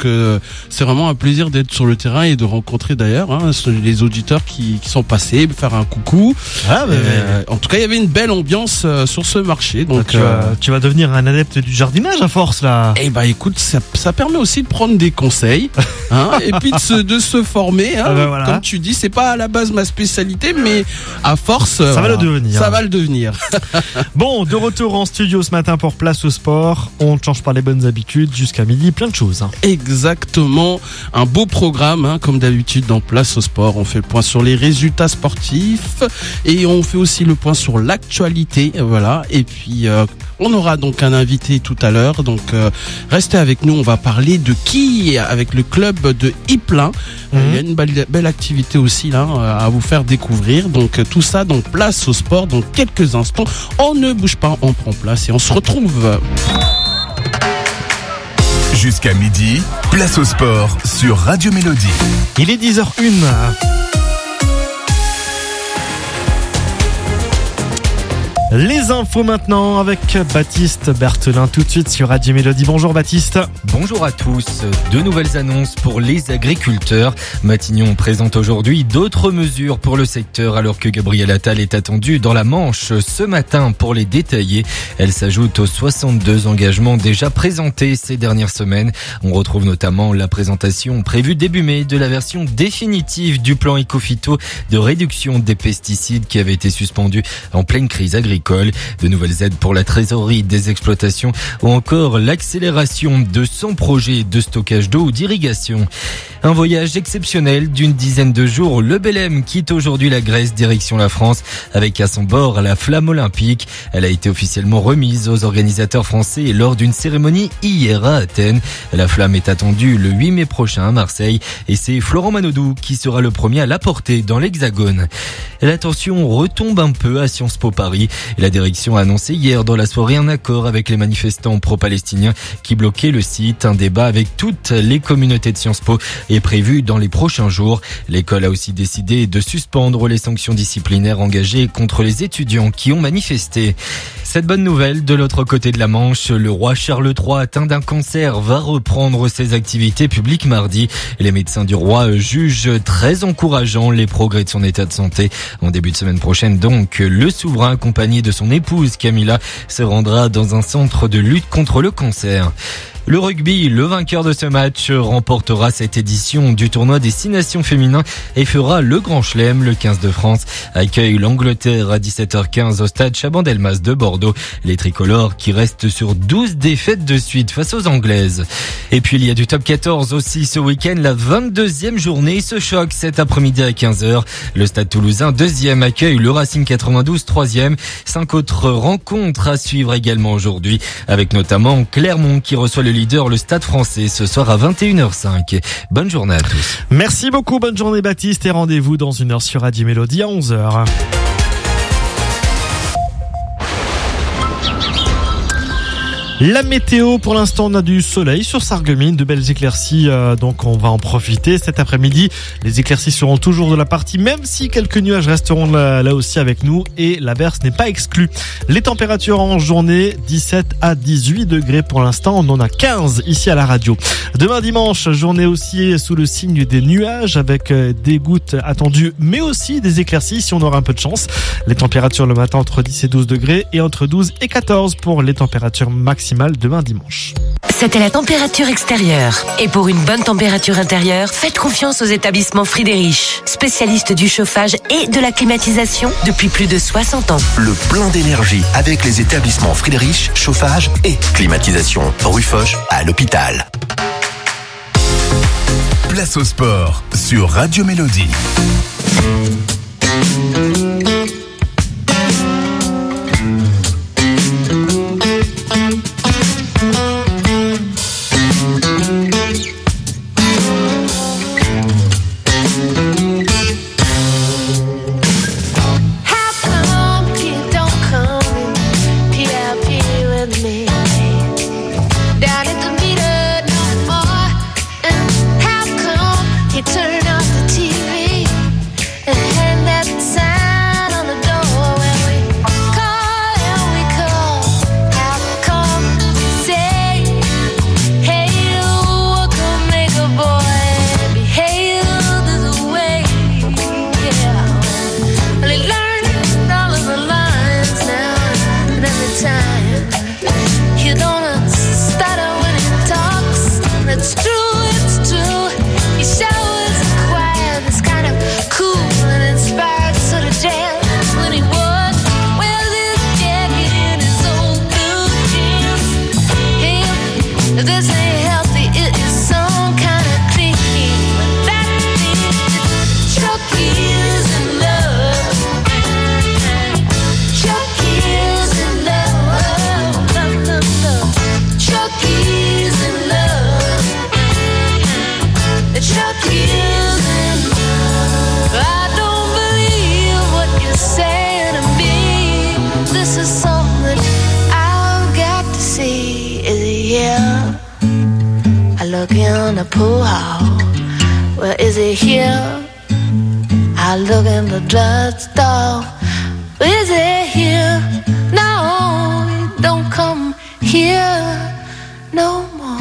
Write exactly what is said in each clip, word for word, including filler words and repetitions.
euh, c'est vraiment un plaisir d'être sur le terrain et de rencontrer d'ailleurs hein, les auditeurs qui, qui sont passés, faire un coucou. Ah, bah, euh, en tout cas, il y avait une belle ambiance euh, sur ce marché. Donc, tu, euh, vas, tu vas devenir un adepte du jardinage à force là. Eh ben, écoute, ça, ça permet aussi de prendre des conseils, hein, et puis de se, de se former. Hein, ah ben voilà. Comme tu dis, c'est pas à la base ma spécialité, mais à force, ça voilà, va le devenir. Ça va le devenir. Bon, de retour en studio ce matin pour Place au Sport. On ne change pas les bonnes habitudes jusqu'à midi, plein de choses. Hein. Exactement, un beau programme, hein, comme d'habitude dans Place au Sport. On fait le point sur les résultats sportifs et on fait aussi le point sur l'actualité, voilà. Et puis euh, on aura donc un invité tout à l'heure, donc euh, restez avec nous. On va parler de qui avec le club de Ypelin. Mmh. Il y a une belle, belle activité aussi là à vous faire découvrir. Donc tout ça, donc Place au Sport dans quelques instants. On ne bouge pas, on prend place et on se retrouve. Jusqu'à midi, Place au Sport sur Radio Mélodie. Il est dix heures une. Les infos maintenant avec Baptiste Berthelin tout de suite sur Radio Mélodie. Bonjour Baptiste. Bonjour à tous. De nouvelles annonces pour les agriculteurs. Matignon présente aujourd'hui d'autres mesures pour le secteur alors que Gabriel Attal est attendu dans la Manche ce matin pour les détailler. Elle s'ajoute aux soixante-deux engagements déjà présentés ces dernières semaines. On retrouve notamment la présentation prévue début mai de la version définitive du plan Ecophyto de réduction des pesticides qui avait été suspendu en pleine crise agricole. De nouvelles aides pour la trésorerie des exploitations ou encore l'accélération de cent projets de stockage d'eau ou d'irrigation. Un voyage exceptionnel d'une dizaine de jours. Le Belém quitte aujourd'hui la Grèce, direction la France, avec à son bord la flamme olympique. Elle a été officiellement remise aux organisateurs français lors d'une cérémonie hier à Athènes. La flamme est attendue le huit mai prochain à Marseille et c'est Florent Manodou qui sera le premier à la porter dans l'Hexagone. La tension retombe un peu à Sciences Po Paris. La direction a annoncé hier dans la soirée un accord avec les manifestants pro-palestiniens qui bloquaient le site. Un débat avec toutes les communautés de Sciences Po est prévu dans les prochains jours. L'école a aussi décidé de suspendre les sanctions disciplinaires engagées contre les étudiants qui ont manifesté. Cette bonne nouvelle, de l'autre côté de la Manche, le roi Charles trois atteint d'un cancer va reprendre ses activités publiques mardi. Les médecins du roi jugent très encourageant les progrès de son état de santé. En début de semaine prochaine donc, le souverain accompagné de son épouse Camilla se rendra dans un centre de lutte contre le cancer. Le rugby, le vainqueur de ce match remportera cette édition du tournoi des six nations féminins et fera le Grand Chelem. Le quinze de France accueille l'Angleterre à dix-sept heures quinze au stade Chabandelmas de Bordeaux. Les tricolores qui restent sur douze défaites de suite face aux Anglaises. Et puis il y a du top quatorze aussi ce week-end. La vingt-deuxième journée se choque cet après-midi à quinze heures. Le stade toulousain deuxième accueille le Racing quatre-vingt-douze troisième. Cinq autres rencontres à suivre également aujourd'hui avec notamment Clermont qui reçoit le leader, le Stade Français, ce soir à vingt et une heures cinq. Bonne journée à tous. Merci beaucoup, bonne journée Baptiste et rendez-vous dans une heure sur Radio Mélodie à onze heures. La météo, pour l'instant, on a du soleil sur Sarreguemines, de belles éclaircies, euh, donc on va en profiter cet après-midi. Les éclaircies seront toujours de la partie, même si quelques nuages resteront là, là aussi avec nous et l'averse n'est pas exclue. Les températures en journée, dix-sept à dix-huit degrés pour l'instant, on en a quinze ici à la radio. Demain dimanche, journée aussi sous le signe des nuages avec des gouttes attendues, mais aussi des éclaircies si on aura un peu de chance. Les températures le matin entre dix et douze degrés et entre douze et quatorze pour les températures maximales demain dimanche. C'était la température extérieure. Et pour une bonne température intérieure, faites confiance aux établissements Friedrich, spécialistes du chauffage et de la climatisation depuis plus de soixante ans. Le plein d'énergie avec les établissements Friedrich, chauffage et climatisation. Rue Foch à l'hôpital. Place au sport sur Radio Mélodie. Turn off the T V and hand that sign. in the pool hall. Well, is it here? I look in the drugstore. Is it here? No, it don't come here no more.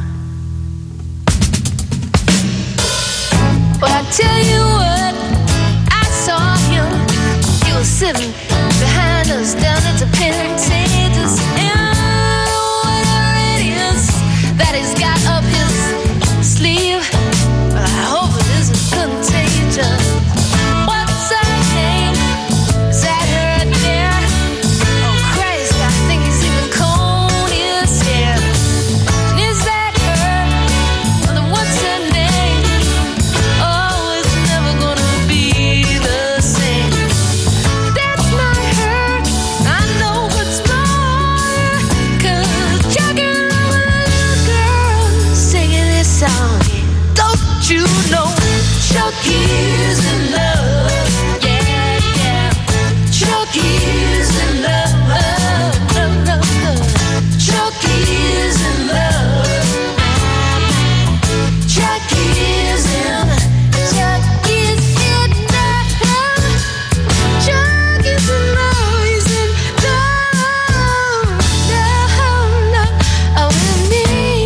Well, I tell you what, I saw him. He was sitting behind us down at the Pantages. And whatever it is that he's got up his sleeve, well, I hope it isn't contagious. What's her name? Is that her there? Oh, Christ, I think he's even combed his hair. And is that her? Well, then what's her name? Oh, it's never gonna be the same. That's not her, I know what's more. Cause jogging along with a little girl singing this song. Don't you know Chucky's in love? Yeah, yeah. Chucky's in love. Love, love, love. Chucky's in love. Chucky's in Chucky's in love. Chucky's in love. He's in love. Love, love with me.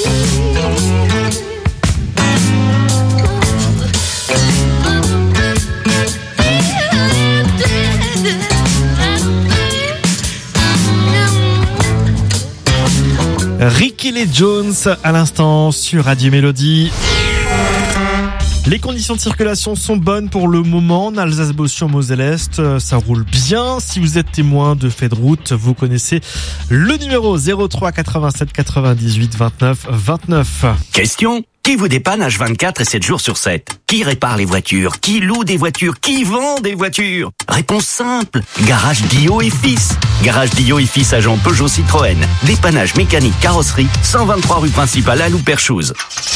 Ricky Lee Jones à l'instant sur Radio Mélodie. Les conditions de circulation sont bonnes pour le moment en Alsace-Bossio-Moselle-Est. Ça roule bien. Si vous êtes témoin de faits de route, vous connaissez le numéro zéro trois quatre-vingt-sept quatre-vingt-dix-huit vingt-neuf vingt-neuf. Question: qui vous dépanne H vingt-quatre et sept jours sur sept? Qui répare les voitures? Qui loue des voitures? Qui vend des voitures? Réponse simple: Garage Guillot et Fils. Garage Guillot et Fils, agent Peugeot Citroën. Dépannage mécanique, carrosserie, cent vingt-trois rue principale à Louperchouse.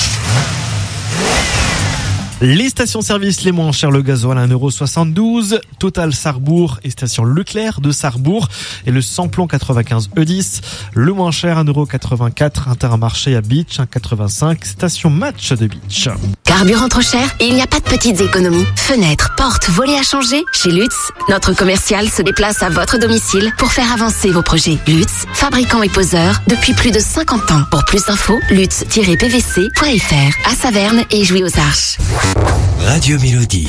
Les stations-service les moins chères, le gasoil à un euro soixante-douze, Total Sarrebourg et station Leclerc de Sarrebourg et le samplon quatre-vingt-quinze E dix, le moins cher un euro quatre-vingt-quatre, Intermarché à Beach, un euro quatre-vingt-cinq, station Match de Beach. Carburant trop cher? Il n'y a pas de petites économies. Fenêtres, portes, volets à changer? Chez Lutz, notre commercial se déplace à votre domicile pour faire avancer vos projets. Lutz, fabricant et poseur depuis plus de cinquante ans. Pour plus d'infos, lutz tiret p v c point f r, à Saverne et Jouy aux Arches. Radio Mélodie.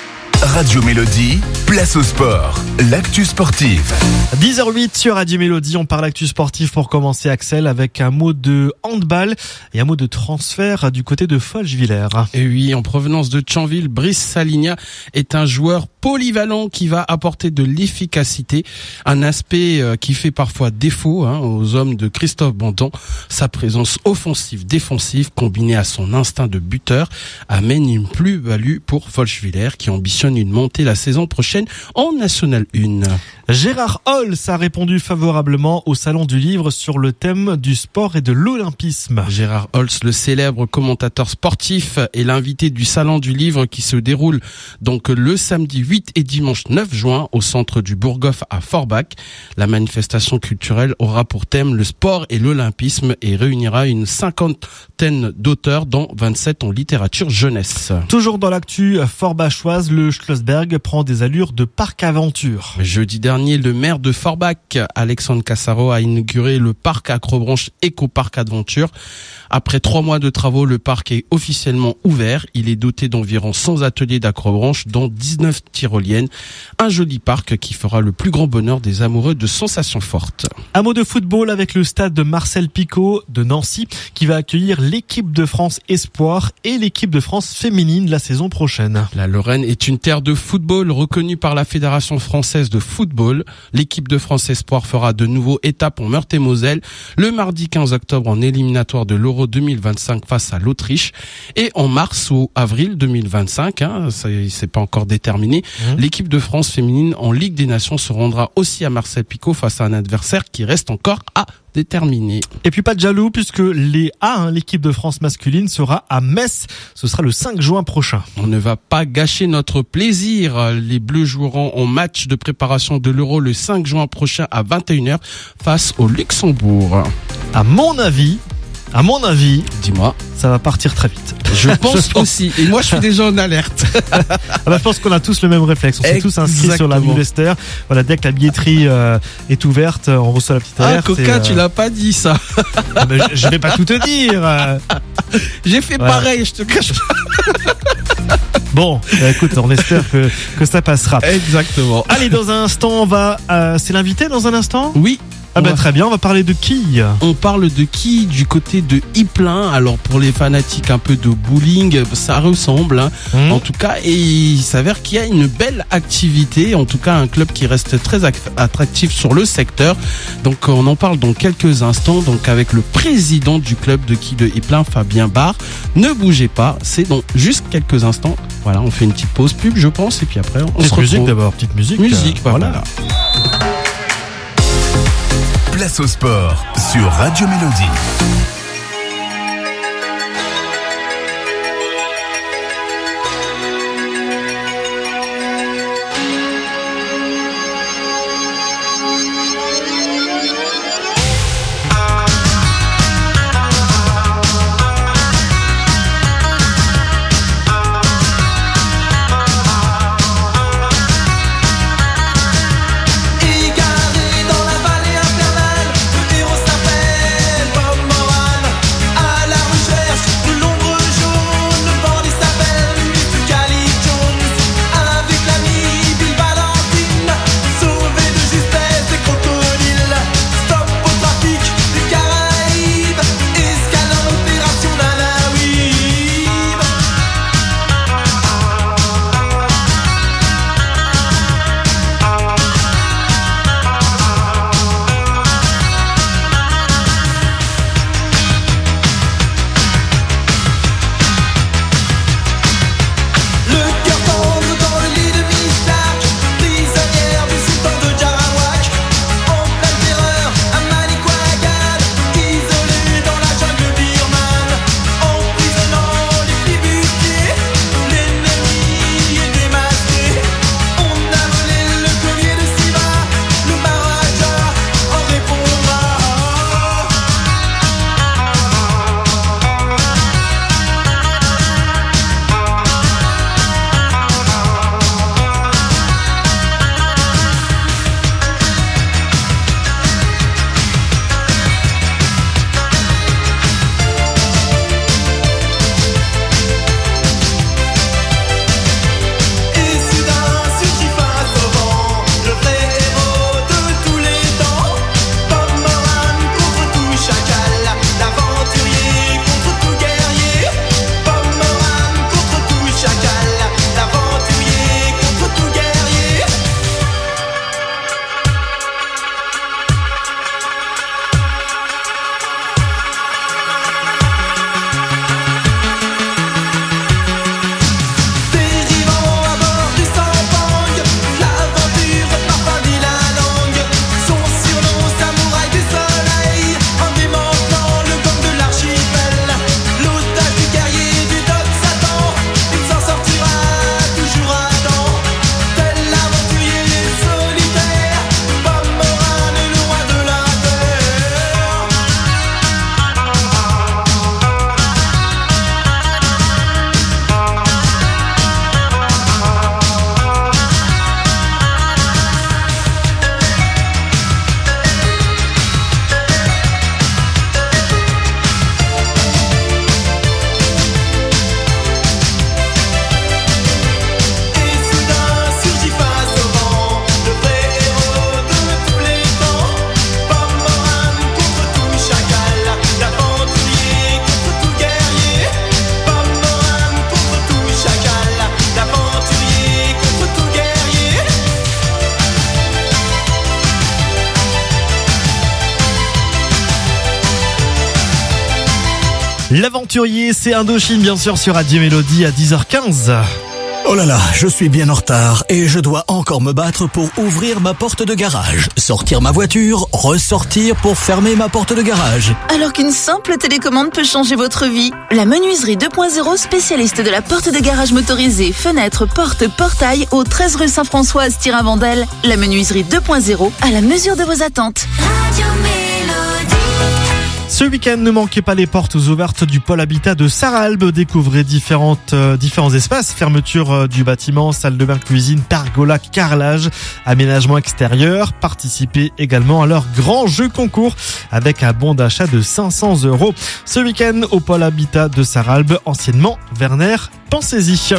Radio Mélodie, place au sport, l'actu sportive. dix heures huit sur Radio Mélodie, on parle actu sportif pour commencer, Axel, avec un mot de handball et un mot de transfert du côté de Folchevillers. Et oui, en provenance de Tchanville, Brice Saligna est un joueur polyvalent qui va apporter de l'efficacité, un aspect qui fait parfois défaut hein, aux hommes de Christophe Bandon. Sa présence offensive, défensive, combinée à son instinct de buteur, amène une plus-value pour Folchevillers qui ambitionne une montée la saison prochaine en National un. Gérard Holz a répondu favorablement au Salon du Livre sur le thème du sport et de l'olympisme. Gérard Holz, le célèbre commentateur sportif, est l'invité du Salon du Livre qui se déroule donc le samedi huit et dimanche neuf juin au centre du Bourgoff à Forbach. La manifestation culturelle aura pour thème le sport et l'olympisme et réunira une cinquantaine d'auteurs dont vingt-sept en littérature jeunesse. Toujours dans l'actu forbachoise, le Schlossberg prend des allures de parc aventure. Jeudi dernier, le maire de Forbach, Alexandre Cassaro, a inauguré le parc Acrobranche Eco-Parc Adventure. Après trois mois de travaux, le parc est officiellement ouvert. Il est doté d'environ cent ateliers d'acrobranche, dont dix-neuf tyroliennes. Un joli parc qui fera le plus grand bonheur des amoureux de sensations fortes. Un mot de football avec le stade de Marcel Picot de Nancy qui va accueillir l'équipe de France Espoir et l'équipe de France féminine la saison prochaine. La Lorraine est une terre de football reconnue par la Fédération française de football. L'équipe de France Espoir fera de nouveau étape en Meurthe-et-Moselle le mardi quinze octobre en éliminatoire de l'Euro deux mille vingt-cinq face à l'Autriche et en mars ou avril deux mille vingt-cinq, hein, ça c'est pas encore déterminé, mmh. l'équipe de France féminine en Ligue des Nations se rendra aussi à Marcel Picot face à un adversaire qui reste encore à déterminer. Et puis pas de jaloux puisque les A, hein, l'équipe de France masculine sera à Metz. Ce sera le cinq juin prochain. On ne va pas gâcher notre plaisir. Les Bleus joueront en match de préparation de l'Euro le cinq juin prochain à vingt et une heures face au Luxembourg. À mon avis, À mon avis, Dis-moi. ça va partir très vite. Je pense aussi. Et moi, je suis déjà en alerte. Ah bah, je pense qu'on a tous le même réflexe. On s'est tous inscrits sur la Exactement. newsletter. Voilà, dès que la billetterie euh, est ouverte, on reçoit la petite Ah, alerte. Coca, et, euh, tu l'as pas dit ça. ah bah, je, je vais pas tout te dire. euh. J'ai fait Voilà. pareil, je te cache pas. Bon, bah, écoute, on espère que, que ça passera. Exactement. Allez, dans un instant, on va. Euh, c'est l'invité dans un instant. Oui. Ah bah on va- très bien. On va parler de qui? On parle de qui du côté de Ypelin. Alors pour les fanatiques un peu de bowling, ça ressemble hein. Mmh. En tout cas, et il s'avère qu'il y a une belle activité, en tout cas un club qui reste très ac- attractif sur le secteur. Donc on en parle dans quelques instants, donc avec le président du club de qui de Ypelin, Fabien Barre. Ne bougez pas, c'est dans juste quelques instants. Voilà, on fait une petite pause pub je pense, et puis après on se Petite musique retrouve. d'abord, petite musique. Musique, euh, bah, voilà. Place au sport sur Radio Mélodie. Égaré dans la vallée infernale, le héros s'appelle Bob Moran. À la recherche de l'ombre jaune, le bandit s'appelle mister Cali Jones. Avec l'ami Bill Valentine, sauvé de justesse des crocodiles. Stop au trafic des Caraïbes, escale en opération Nanaouib. Le cœur tendre dans le lit de Mishak, prisonnière du sultan de Jarawak. En pleine terreur à Manicouagan, isolée dans la jungle birmane. Emprisonnant les flibustiers, l'ennemi est démasqué. On a volé le collier de Siva, le Maharaja en répondra. Et soudain surgit face au vent, le vrai héros de tous les temps. Bob Moran contre tout chacal, l'aventurier contre tout guerrier. Bob Moran contre tout chacal, l'aventurier contre tout guerrier. Dérivant à bord du Sampang, l'aventure parfum dit la langue. Son surnom samouraï du soleil, en démantelant le gang de l'archipel. L'otage du guerrier du Doc Satan, il s'en sortira toujours à temps. Tel l'aventurier solitaire, Bob Moran est le roi de la terre. Et soudain surgit face au vent, le vrai héros de tous les temps. Bob Moran contre tout chacal, l'aventurier contre tout guerrier. Bob Moran contre tout chacal, l'aventurier contre tout guerrier. L'aventurier, c'est Indochine, bien sûr, sur Radio Mélodie à dix heures quinze. Oh là là, je suis bien en retard et je dois encore me battre pour ouvrir ma porte de garage, sortir ma voiture, ressortir pour fermer ma porte de garage. Alors qu'une simple télécommande peut changer votre vie. La menuiserie deux point zéro, spécialiste de la porte de garage motorisée, fenêtres, portes, portail, au treize rue Saint-François à Styrin-Vandel. La menuiserie deux point zéro, à la mesure de vos attentes. Ce week-end, ne manquez pas les portes ouvertes du pôle habitat de Sarralbe. Découvrez différentes, euh, différents espaces. Fermeture euh, du bâtiment, salle de bain, cuisine, pergola, carrelage, aménagement extérieur. Participez également à leur grand jeu concours avec un bon d'achat de cinq cents euros. Ce week-end, au pôle habitat de Sarralbe, anciennement Werner. Pensez-y.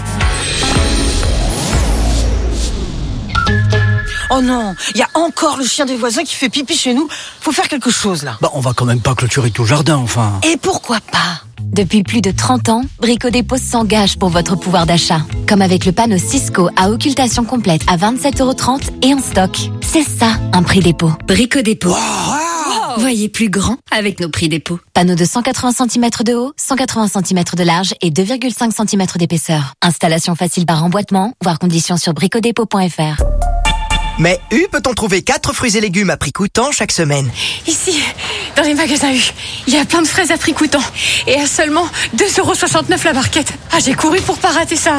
Oh non, il y a encore le chien des voisins qui fait pipi chez nous. Faut faire quelque chose là. Bah, on va quand même pas clôturer tout le jardin, enfin. Et pourquoi pas? Depuis plus de trente ans, Brico Dépôt s'engage pour votre pouvoir d'achat. Comme avec le panneau Cisco à occultation complète à vingt-sept euros trente et en stock. C'est ça, un prix dépôt. Brico Dépôt. Wow. Voyez plus grand avec nos prix dépôt. Panneau de cent quatre-vingts centimètres de haut, cent quatre-vingts centimètres de large et deux virgule cinq centimètres d'épaisseur. Installation facile par emboîtement, voire conditions sur bricodépôt point f r. Mais U peut-on trouver quatre fruits et légumes à prix coûtant chaque semaine? Ici, dans les magasins U, il y a plein de fraises à prix coûtant. Et à seulement deux euros soixante-neuf la barquette. Ah, j'ai couru pour pas rater ça.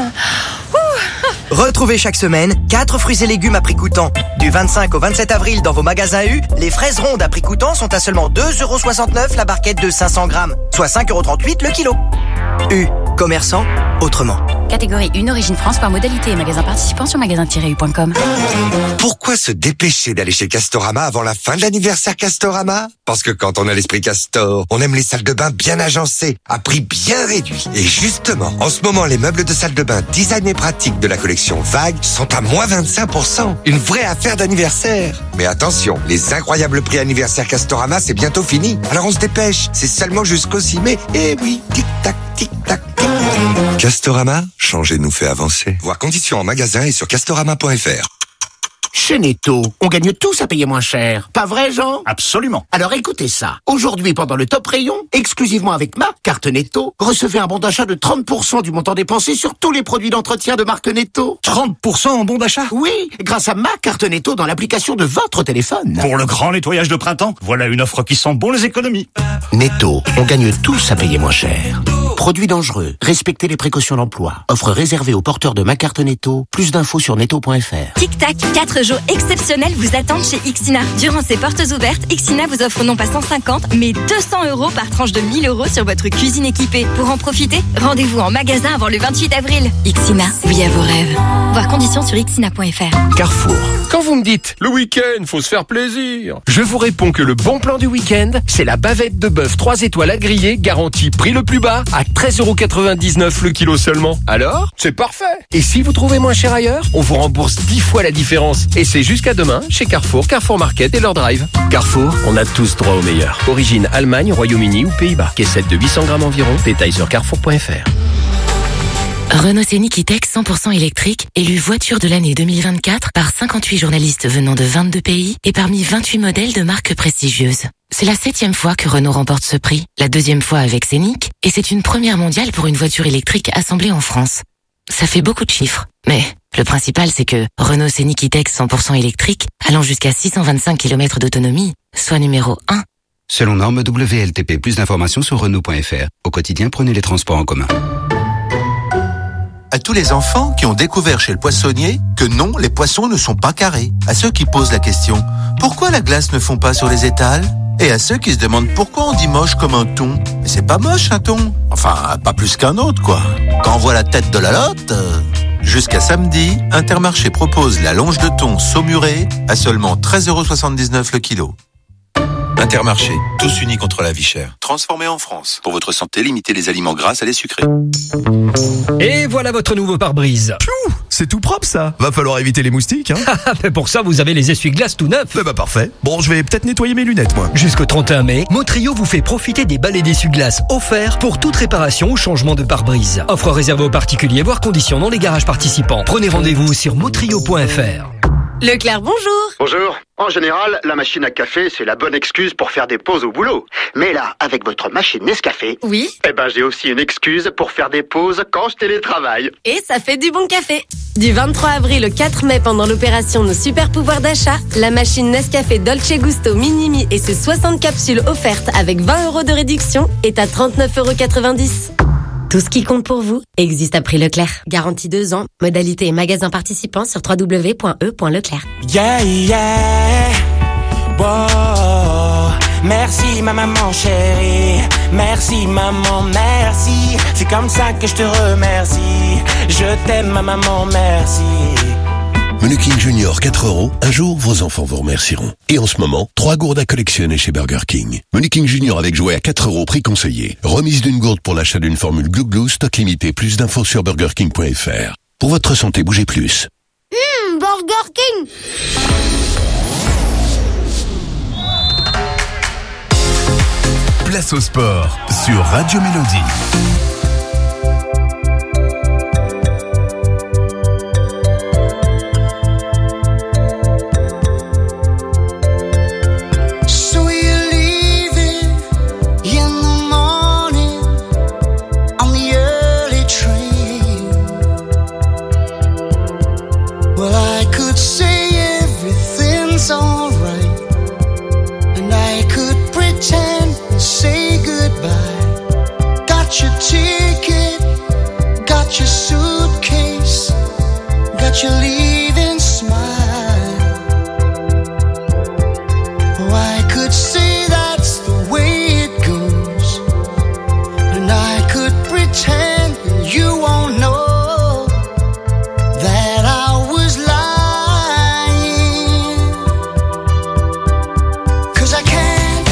Ouh. Retrouvez chaque semaine quatre fruits et légumes à prix coûtant. Du vingt-cinq au vingt-sept avril dans vos magasins U, les fraises rondes à prix coûtant sont à seulement deux euros soixante-neuf la barquette de cinq cents grammes, soit cinq euros trente-huit le kilo. U, commerçant autrement. Catégorie une, origine France par modalité et magasin participant sur magasin tiret u point com. Pourquoi se dépêcher d'aller chez Castorama avant la fin de l'anniversaire Castorama? Parce que quand on a l'esprit Castor, on aime les salles de bain bien agencées, à prix bien réduit. Et justement, en ce moment, les meubles de salle de bain design et pratique de la collection Vague sont à moins vingt-cinq pour cent. Une vraie affaire d'anniversaire. Mais attention, les incroyables prix anniversaire Castorama, c'est bientôt fini. Alors on se dépêche, c'est seulement jusqu'au six mai. Et oui, tic-tac, tic-tac, tic. Castorama, changer nous fait avancer. Voir conditions en magasin et sur castorama point f r. Chez Netto, on gagne tous à payer moins cher. Pas vrai, Jean? Absolument. Alors écoutez ça. Aujourd'hui, pendant le top rayon, exclusivement avec ma carte Netto, recevez un bon d'achat de trente pour cent du montant dépensé sur tous les produits d'entretien de marque Netto. trente pour cent en bon d'achat? Oui, grâce à ma carte Netto dans l'application de votre téléphone. Pour le grand nettoyage de printemps, voilà une offre qui sent bon les économies. Netto, on gagne tous à payer moins cher. Produits dangereux, respectez les précautions d'emploi. Offre réservée aux porteurs de ma carte Netto. Plus d'infos sur netto point f r. Tic Tac, quatre jours exceptionnels vous attendent chez Ixina. Durant ces portes ouvertes, Ixina vous offre non pas cent cinquante, mais deux cents euros par tranche de mille euros sur votre cuisine équipée. Pour en profiter, rendez-vous en magasin avant le vingt-huit avril. Ixina, oui à vos rêves. Voir conditions sur ixina point f r. Carrefour. Quand vous me dites, le week-end, faut se faire plaisir, je vous réponds que le bon plan du week-end, c'est la bavette de bœuf trois étoiles à griller, garantie prix le plus bas, à treize euros quatre-vingt-dix-neuf le kilo seulement. Alors, c'est parfait. Et si vous trouvez moins cher ailleurs, on vous rembourse dix fois la différence. Et c'est jusqu'à demain chez Carrefour, Carrefour Market et leur drive. Carrefour, on a tous droit au meilleur. Origine Allemagne, Royaume-Uni ou Pays-Bas. Caissette de huit cents grammes environ. Détail sur carrefour point f r. Renault Scénic E-Tech cent pour cent électrique, élu voiture de l'année deux mille vingt-quatre par cinquante-huit journalistes venant de vingt-deux pays et parmi vingt-huit modèles de marques prestigieuses. C'est la septième fois que Renault remporte ce prix, la deuxième fois avec Scénic, et c'est une première mondiale pour une voiture électrique assemblée en France. Ça fait beaucoup de chiffres, mais le principal c'est que Renault Scénic E-Tech cent pour cent électrique, allant jusqu'à six cent vingt-cinq kilomètres d'autonomie, soit numéro un. Selon norme W L T P, plus d'informations sur Renault point f r. Au quotidien, prenez les transports en commun. À tous les enfants qui ont découvert chez le poissonnier que non, les poissons ne sont pas carrés. À ceux qui posent la question, pourquoi la glace ne fond pas sur les étals? Et à ceux qui se demandent pourquoi on dit moche comme un thon. Mais c'est pas moche un thon. Enfin, pas plus qu'un autre quoi. Quand on voit la tête de la lotte... Euh... Jusqu'à samedi, Intermarché propose la longe de thon saumurée à seulement treize euros soixante-dix-neuf le kilo. Intermarché, tous unis contre la vie chère. Transformé en France. Pour votre santé, limitez les aliments gras à les sucrés. Et voilà votre nouveau pare-brise. Piou, c'est tout propre ça. Va falloir éviter les moustiques, hein. Mais pour ça, vous avez les essuie-glaces tout neufs. Eh bah parfait. Bon, je vais peut-être nettoyer mes lunettes, moi. Jusqu'au trente et un mai, Motrio vous fait profiter des balais d'essuie-glaces offerts pour toute réparation ou changement de pare-brise. Offre réservée aux particuliers, voire conditions dans les garages participants. Prenez rendez-vous sur motrio point f r. Leclerc, bonjour. Bonjour. En général, la machine à café, c'est la bonne excuse pour faire des pauses au boulot. Mais là, avec votre machine Nescafé... Oui. Eh ben, j'ai aussi une excuse pour faire des pauses quand je télétravaille. Et ça fait du bon café. Du vingt-trois avril au quatre mai, pendant l'opération Nos Super Pouvoirs d'achat, la machine Nescafé Dolce Gusto Minimi et ses soixante capsules offertes avec vingt euros de réduction est à trente-neuf euros quatre-vingt-dix. Tout ce qui compte pour vous existe à prix Leclerc. Garantie deux ans. Modalité et magasin participants sur w w w point e point leclerc. Yeah, yeah. Wow. Merci ma maman chérie, merci maman, merci. C'est comme ça que je te remercie. Je t'aime ma maman, merci. Menu King Junior quatre euros, un jour vos enfants vous remercieront. Et en ce moment, trois gourdes à collectionner chez Burger King. Menu King Junior avec jouet à quatre euros, prix conseillé. Remise d'une gourde pour l'achat d'une formule Glou Glou, stock limité. Plus d'infos sur burger king point f r. Pour votre santé, bougez plus. Mmh, Burger King. Place au sport sur Radio Mélodie. Say goodbye. Got your ticket, got your suitcase, got your leaving smile. Oh, I could say that's the way it goes, and I could pretend you won't know that I was lying. 'Cause I can't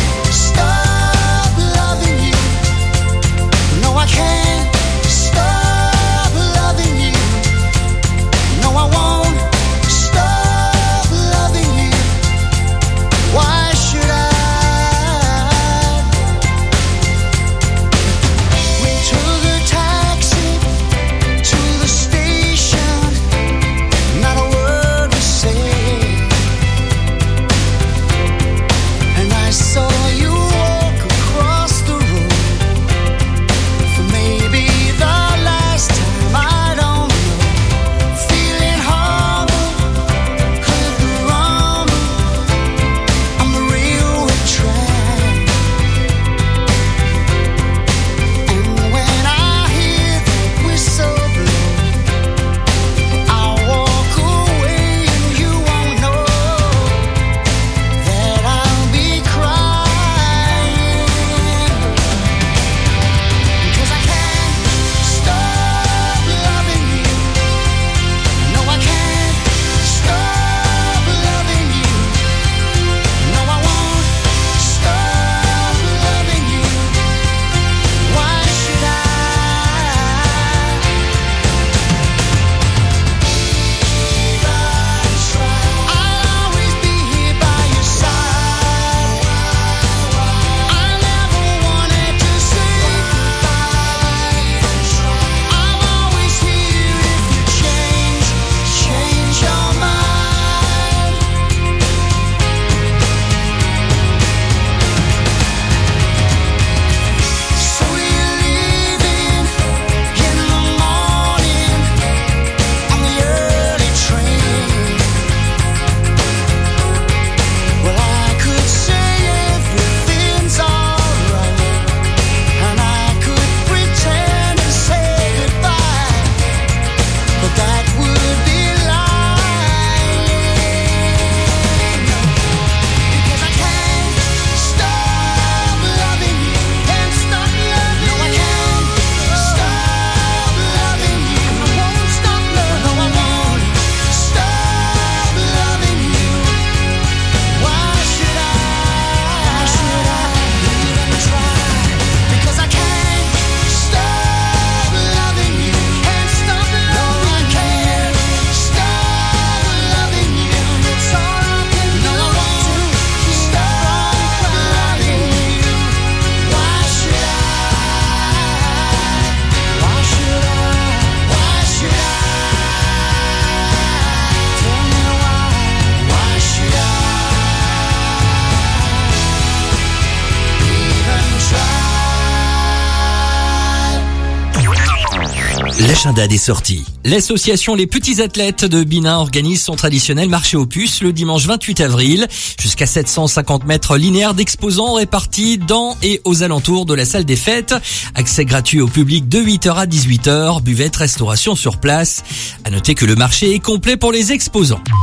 L'agenda des sorties. L'association Les Petits Athlètes de Binin organise son traditionnel marché aux puces le dimanche vingt-huit avril. Jusqu'à sept cent cinquante mètres linéaires d'exposants répartis dans et aux alentours de la salle des fêtes. Accès gratuit au public de huit heures à dix-huit heures. Buvette, restauration sur place. À noter que le marché est complet pour les exposants.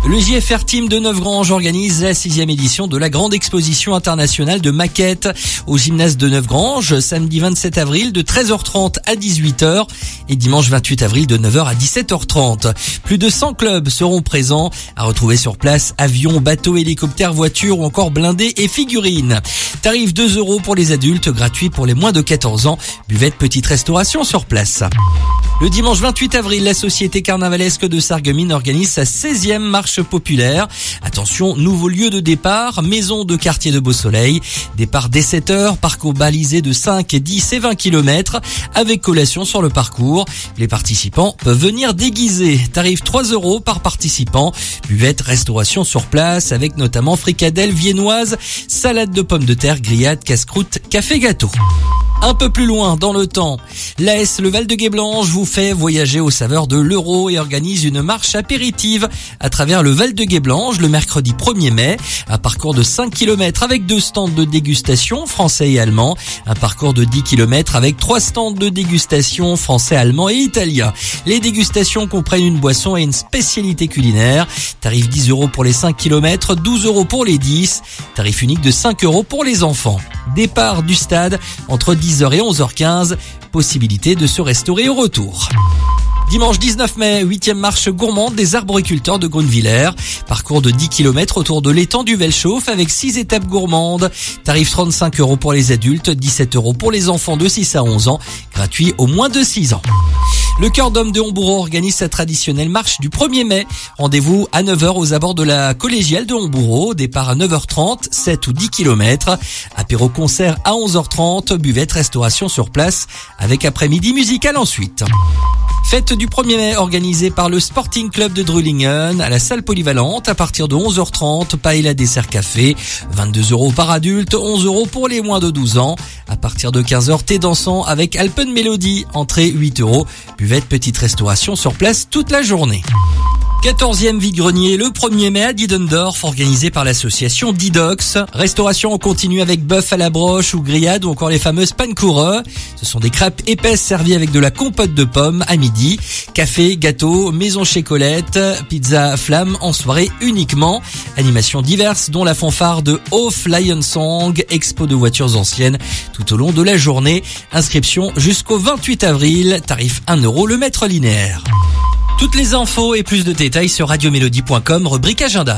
Le J F R Team de Neuvgrange organise la sixième édition de la grande exposition internationale de maquettes au gymnase de Neuvgrange, samedi vingt-sept avril de treize heures trente à dix-huit heures et dimanche vingt-huit avril de neuf heures à dix-sept heures trente. Plus de cent clubs seront présents à retrouver sur place avions, bateaux, hélicoptères, voitures ou encore blindés et figurines. Tarif deux euros pour les adultes, gratuit pour les moins de quatorze ans. Buvette, petite restauration sur place. Le dimanche vingt-huit avril, la Société carnavalesque de Sarreguemines organise sa seizième marche populaire. Attention, nouveau lieu de départ, maison de quartier de Beau-Soleil. Départ dès sept heures, parcours balisé de cinq, dix et vingt kilomètres avec collation sur le parcours. Les participants peuvent venir déguisés. Tarif trois euros par participant. Buvette, restauration sur place avec notamment fricadelles viennoises, salade de pommes de terre, grillades, casse-croûte, café gâteau. Un peu plus loin dans le temps, l'A S Le Val-de-Guéblange vous fait voyager aux saveurs de l'Euro et organise une marche apéritive à travers le Val-de-Guéblange le mercredi premier mai. Un parcours de cinq kilomètres avec deux stands de dégustation français et allemand. Un parcours de dix kilomètres avec trois stands de dégustation français, allemand et italien. Les dégustations comprennent une boisson et une spécialité culinaire. Tarif dix euros pour les cinq kilomètres, douze euros pour les dix. Tarif unique de cinq euros pour les enfants. Départ du stade entre dix heures et onze heures quinze. Possibilité de se restaurer au retour. Dimanche dix-neuf mai, huitième marche gourmande des arboriculteurs de Grunewiller. Parcours de dix kilomètres autour de l'étang du Velchauffe avec six étapes gourmandes. Tarif trente-cinq euros pour les adultes, dix-sept euros pour les enfants de six à onze ans. Gratuit au moins de six ans. Le Cœur d'Homme de Hombourg organise sa traditionnelle marche du premier mai. Rendez-vous à neuf heures aux abords de la collégiale de Hombourg. Départ à neuf heures trente, sept ou dix kilomètres. Apéro concert à onze heures trente. Buvette, restauration sur place avec après-midi musical ensuite. Fête du premier mai organisée par le Sporting Club de Drulingen à la salle polyvalente à partir de onze heures trente, paella dessert café, vingt-deux euros par adulte, onze euros pour les moins de douze ans. À partir de quinze heures, thé dansant avec Alpen Melody, entrée huit euros. Buvette, petite restauration sur place toute la journée. quatorzième vide-grenier le premier mai à Didendorf, organisé par l'association Didox. Restauration en continu avec bœuf à la broche ou grillade ou encore les fameuses pannekuchen. Ce sont des crêpes épaisses servies avec de la compote de pommes à midi. Café, gâteau, maison chez Colette, pizza flamme en soirée uniquement. Animations diverses dont la fanfare de Off Lion Song, expo de voitures anciennes tout au long de la journée. Inscription jusqu'au vingt-huit avril, tarif un euro le mètre linéaire. Toutes les infos et plus de détails sur radiomélodie point com, rubrique agenda.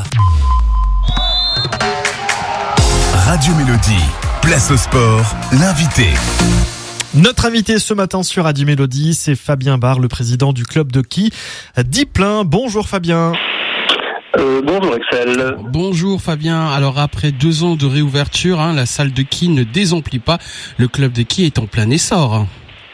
Radio Mélodie, place au sport, l'invité. Notre invité ce matin sur Radio Mélodie, c'est Fabien Barre, le président du club de ski d'Ypelin. Bonjour Fabien. Euh, bonjour Excel. Bonjour Fabien. Alors après deux ans de réouverture, hein, la salle de ski ne désemplit pas. Le club de ski est en plein essor.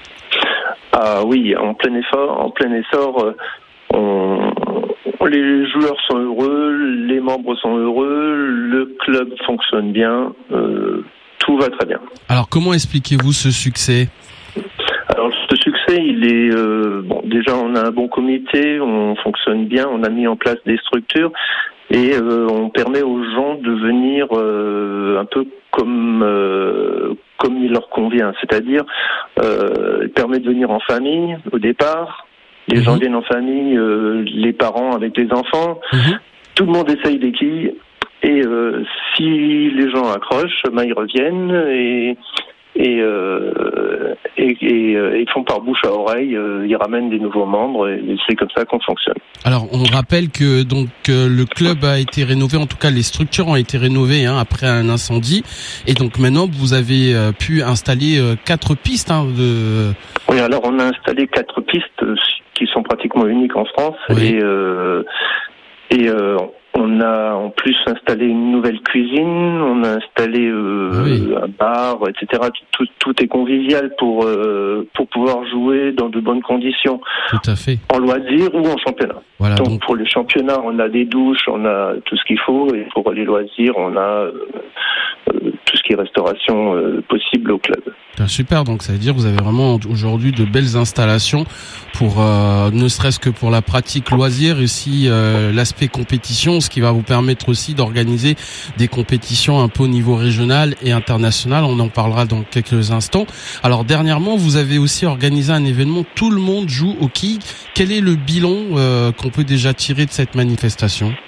Ah oui, en plein essor, en plein essor. Euh, on, les joueurs sont heureux, les membres sont heureux, le club fonctionne bien, euh, tout va très bien. Alors comment expliquez-vous ce succès ? Alors ce succès, il est euh, bon. Déjà, on a un bon comité, on fonctionne bien, on a mis en place des structures et euh, on permet aux gens de venir euh, un peu comme euh, comme il leur convient. C'est-à-dire, euh, il permet de venir en famille au départ. Les mmh. gens viennent en famille, euh, les parents avec les enfants. Mmh. Tout le monde essaye des quilles. Et euh, si les gens accrochent, ben, ils reviennent et et, euh, et, et, euh, et ils font par bouche à oreille, euh, ils ramènent des nouveaux membres et c'est comme ça qu'on fonctionne. Alors on rappelle que donc euh, le club a été rénové, en tout cas les structures ont été rénovées hein, après un incendie et donc maintenant vous avez euh, pu installer euh, quatre pistes. Hein, de... Oui, alors on a installé quatre pistes euh, qui sont pratiquement uniques en France oui. et euh, et euh, on a en plus installé une nouvelle cuisine, on a installé euh, oui. un bar, et cetera. Tout, tout est convivial pour euh, pour pouvoir jouer dans de bonnes conditions. Tout à fait. En loisir ou en championnat. Voilà, donc, donc pour les championnats, on a des douches, on a tout ce qu'il faut, et pour les loisirs, on a euh, euh, tout ce qui est restauration euh, possible au club. Ah, super, donc ça veut dire que vous avez vraiment aujourd'hui de belles installations pour euh, ne serait-ce que pour la pratique loisir et aussi euh, l'aspect compétition, ce qui va vous permettre aussi d'organiser des compétitions un peu au niveau régional et international. On en parlera dans quelques instants. Alors dernièrement, vous avez aussi organisé un événement Tout le monde joue au quilles. Quel est le bilan euh, qu'on peut déjà tirer de cette manifestation ?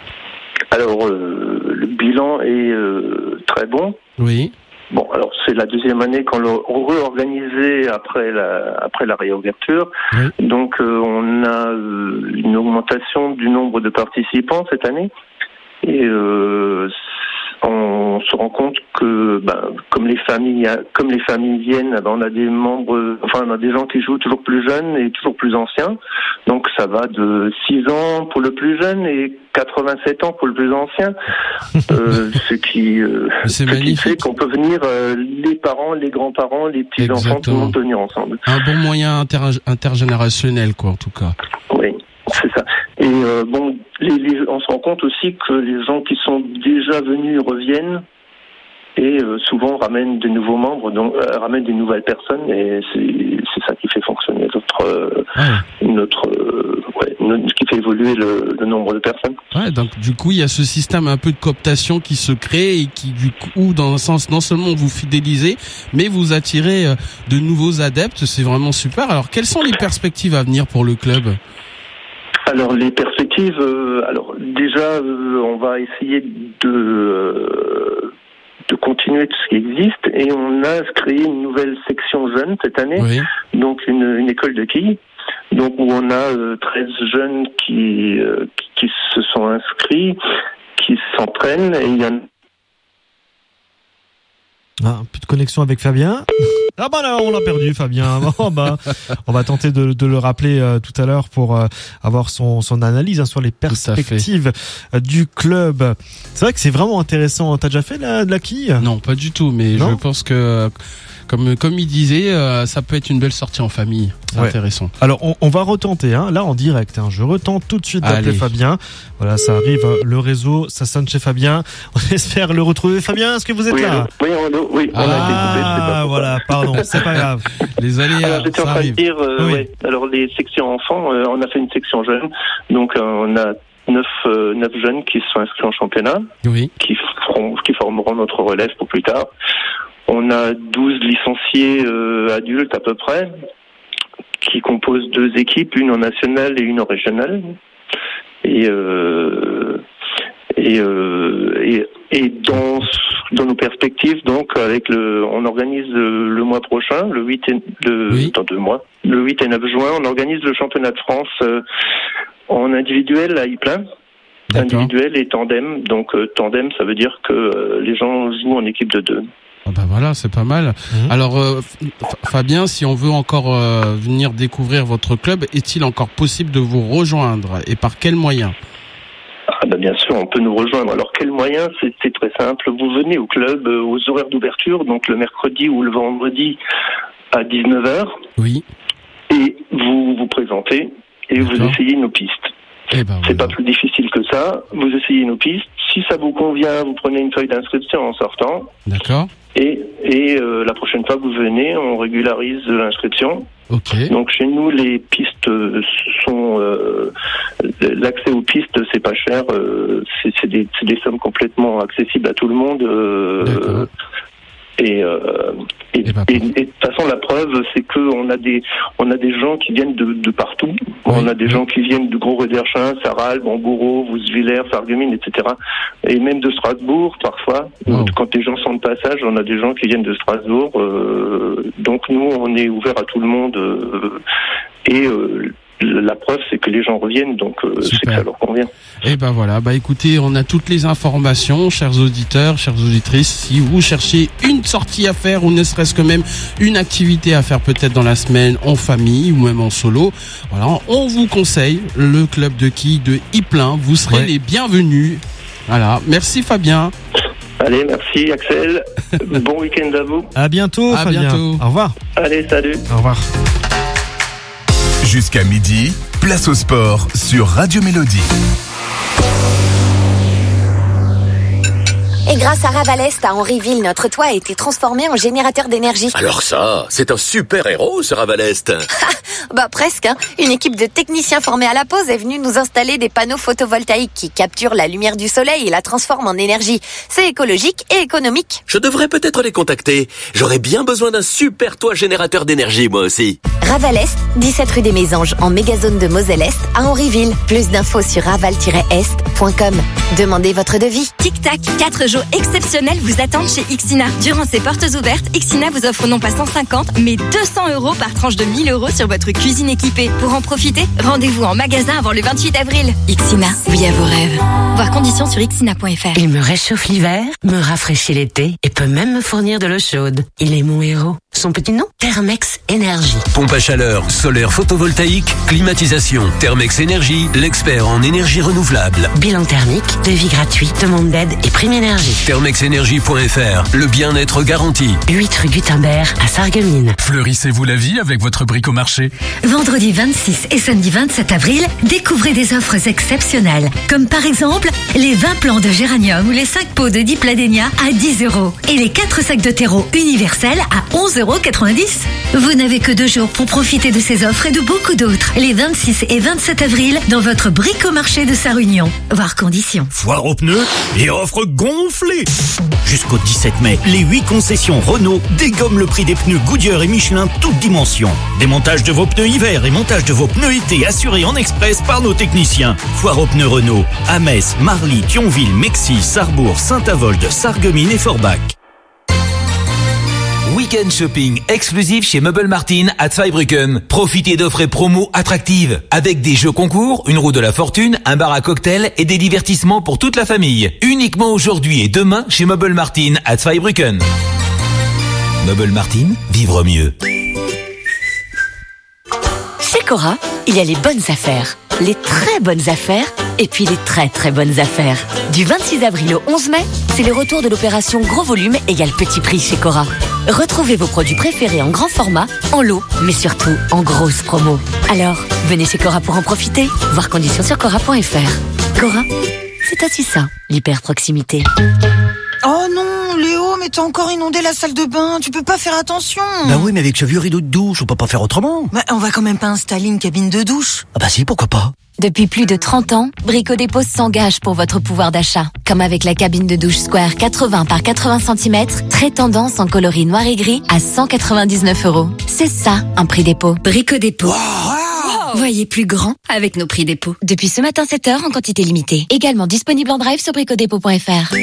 Alors, euh, le bilan est euh, très bon. Oui. Bon, alors c'est la deuxième année qu'on l'a réorganisé après la après la réouverture. Oui. Donc euh, on a euh, une augmentation du nombre de participants cette année et euh, on se rend compte que ben, comme les familles comme les familles viennent, ben, on a des membres, enfin on a des gens qui jouent toujours plus jeunes et toujours plus anciens. Donc ça va de six ans pour le plus jeune et quatre-vingt-sept ans pour le plus ancien, euh, ce qui, euh, ce qui fait qu'on peut venir euh, les parents, les grands-parents, les petits-enfants, tout le monde peut venir ensemble. Un bon moyen inter- intergénérationnel, quoi, en tout cas. Oui, c'est ça. Et euh, bon, les, les, on se rend compte aussi que les gens qui sont déjà venus reviennent et euh, souvent ramènent de nouveaux membres, donc euh, ramènent des nouvelles personnes, et c'est, c'est ça qui fait fonctionner notre, euh, ah. notre, euh, ouais, notre, qui fait évoluer le, le nombre de personnes. Ouais, donc du coup il y a ce système un peu de cooptation qui se crée et qui du coup, dans un sens, non seulement vous fidélisez, mais vous attirez euh, de nouveaux adeptes. C'est vraiment super. Alors quelles sont les perspectives à venir pour le club ? Alors les perspectives, euh, alors déjà euh, on va essayer de euh, de continuer tout ce qui existe et on a créé une nouvelle section jeune cette année, oui. donc une, une école de quilles, donc où on a euh, treize jeunes qui, euh, qui qui se sont inscrits, qui s'entraînent et il y en a Ah, un peu de connexion avec Fabien. Ah bah là, on l'a perdu, Fabien. Bon, bah, on va tenter de, de le rappeler euh, tout à l'heure pour euh, avoir son, son analyse hein, sur les perspectives euh, du club. C'est vrai que c'est vraiment intéressant. T'as déjà fait la, de la quille ? Non, pas du tout, mais non je pense que... Comme, comme il disait, euh, ça peut être une belle sortie en famille. C'est ouais. intéressant. Alors, on, on va retenter, hein, là en direct. Hein. Je retente tout de suite d'appeler Fabien. Voilà, ça arrive. Hein. Le réseau, ça sonne chez Fabien. On espère le retrouver. Fabien, est-ce que vous êtes oui, là ? Oui, on, oui, on ah, a été coupé. Je sais pas voilà, pardon, c'est pas grave. Les aléas, alors, j'étais ça en train arrive. de dire, euh, oui. ouais, alors les sections enfants, euh, on a fait une section jeune. Donc, euh, on a neuf, euh, neuf jeunes qui se sont inscrits en championnat, oui. qui, feront, qui formeront notre relève pour plus tard. On a douze licenciés euh, adultes à peu près, qui composent deux équipes, une en nationale et une en régionale. Et euh, et, euh, et et dans dans nos perspectives, donc avec le, on organise le, le mois prochain, le huit et le oui. dans deux mois, le huit et neuf juin, on organise le championnat de France euh, en individuel à Ypres. Individuel et tandem. Donc euh, tandem, ça veut dire que euh, les gens jouent en équipe de deux. Ah bah voilà, c'est pas mal. Mmh. Alors euh, Fabien, si on veut encore euh, venir découvrir votre club, est-il encore possible de vous rejoindre et par quels moyens ? Ah bah bien sûr, on peut nous rejoindre. Alors quels moyens ? c'est, c'est très simple. Vous venez au club euh, aux horaires d'ouverture, donc le mercredi ou le vendredi à dix-neuf heures. Oui. Et vous vous présentez et D'accord. vous essayez nos pistes. Eh ben, c'est voilà. pas plus difficile que ça. Vous essayez nos pistes. Si ça vous convient, vous prenez une feuille d'inscription en sortant. D'accord. Et, et euh, la prochaine fois que vous venez, on régularise l'inscription. Ok. Donc chez nous, les pistes sont euh, l'accès aux pistes, c'est pas cher. Euh, c'est, c'est, des, c'est des sommes complètement accessibles à tout le monde. Euh, D'accord. Et, euh, et, et, et, et de toute façon, la preuve, c'est que on a des, on a des gens qui viennent de, de partout. Oui, on a des oui. gens qui viennent de Gros-Rederchin, Sarral, Bambourg, Vousvillers, Sarreguemines, et cetera. Et même de Strasbourg, parfois. Wow. Quand les gens sont de passage, on a des gens qui viennent de Strasbourg. Euh, donc nous, on est ouvert à tout le monde. Euh, et euh, la preuve, c'est que les gens reviennent, donc euh, c'est que ça leur convient. Et ben voilà, bah écoutez, on a toutes les informations, chers auditeurs, chères auditrices. Si vous cherchez une sortie à faire ou ne serait-ce que même une activité à faire peut-être dans la semaine en famille ou même en solo, voilà, on vous conseille le club de quilles de Ypres. Vous serez ouais. les bienvenus. Voilà, merci Fabien. Allez, merci Axel. Bon week-end à vous. À bientôt, à Fabien. Bientôt. Au revoir. Allez, salut. Au revoir. Jusqu'à midi, place au sport sur Radio Mélodie. Et grâce à Ravalest à Henryville, notre toit a été transformé en générateur d'énergie. Alors ça, c'est un super héros, ce Ravalest. Bah presque, hein. Une équipe de techniciens formés à la pause est venue nous installer des panneaux photovoltaïques qui capturent la lumière du soleil et la transforment en énergie. C'est écologique et économique. Je devrais peut-être les contacter. J'aurais bien besoin d'un super toit générateur d'énergie, moi aussi. Raval Est, dix-sept rue des Mésanges, en mégazone de Moselle-Est, à Henryville. Plus d'infos sur raval tiret est point com. Demandez votre devis. Tic-tac, quatre jours exceptionnels vous attendent chez Ixina. Durant ces portes ouvertes, Ixina vous offre non pas cent cinquante, mais deux cents euros par tranche de mille euros sur votre cuisine équipée. Pour en profiter, rendez-vous en magasin avant le vingt-huit avril. Ixina, oui à vos rêves. Voir conditions sur ixina point f r. Il me réchauffe l'hiver, me rafraîchit l'été et peut même me fournir de l'eau chaude. Il est mon héros. Son petit nom, Thermex Énergie. Pompe à chaleur, solaire photovoltaïque, climatisation. Thermex Énergie, l'expert en énergie renouvelable. Bilan thermique, devis gratuit, demande d'aide et prime énergie. thermex énergie point f r, le bien-être garanti. huit rue Gutenberg à Sarreguemines. Fleurissez-vous la vie avec votre bricomarché. Vendredi vingt-six et samedi vingt-sept avril, découvrez des offres exceptionnelles. Comme par exemple, les vingt plants de géranium ou les cinq pots de dipladénia à dix euros. Et les quatre sacs de terreau universels à onze euros quatre-vingt-dix. Vous n'avez que deux jours pour profiter de ces offres et de beaucoup d'autres. Les vingt-six et vingt-sept avril, dans votre bricomarché de Sarre-Union. Voir conditions. Foire aux pneus et offres gonflées. Jusqu'au dix-sept mai, les huit concessions Renault dégomment le prix des pneus Goodyear et Michelin toutes dimensions. Démontage de vos pneus hiver et montage de vos pneus été assurés en express par nos techniciens. Foire aux pneus Renault à Metz, Marly, Thionville, Mexis, Sarrebourg, Saint-Avold, Sarreguemines et Forbach. Week-end shopping exclusif chez Meuble Martin à Zweibrücken. Profitez d'offres et promos attractives avec des jeux concours, une roue de la fortune, un bar à cocktail et des divertissements pour toute la famille. Uniquement aujourd'hui et demain chez Meuble Martin à Zweibrücken. Meuble Martin, vivre mieux. Chez Cora, il y a les bonnes affaires, les très bonnes affaires et puis les très très bonnes affaires. Du vingt-six avril au onze mai, c'est le retour de l'opération Gros Volume égale Petit Prix chez Cora. Retrouvez vos produits préférés en grand format, en lot, mais surtout en grosse promo. Alors, venez chez Cora pour en profiter. Voir conditions sur cora point f r. Cora, c'est aussi ça, l'hyper proximité. Oh non, Léo, mais t'as encore inondé la salle de bain, tu peux pas faire attention. Bah oui, mais avec ce vieux rideau de douche, on peut pas faire autrement. Bah on va quand même pas installer une cabine de douche. Ah bah si, pourquoi pas. Depuis plus de trente ans, Brico Dépôt s'engage pour votre pouvoir d'achat. Comme avec la cabine de douche Square quatre-vingts par quatre-vingts centimètres, très tendance en coloris noir et gris à cent quatre-vingt-dix-neuf euros. C'est ça, un prix dépôt. Brico Dépôt. Wow. Voyez plus grand avec nos prix dépôt. Depuis ce matin sept heures en quantité limitée. Également disponible en drive sur brico dépôt point f r.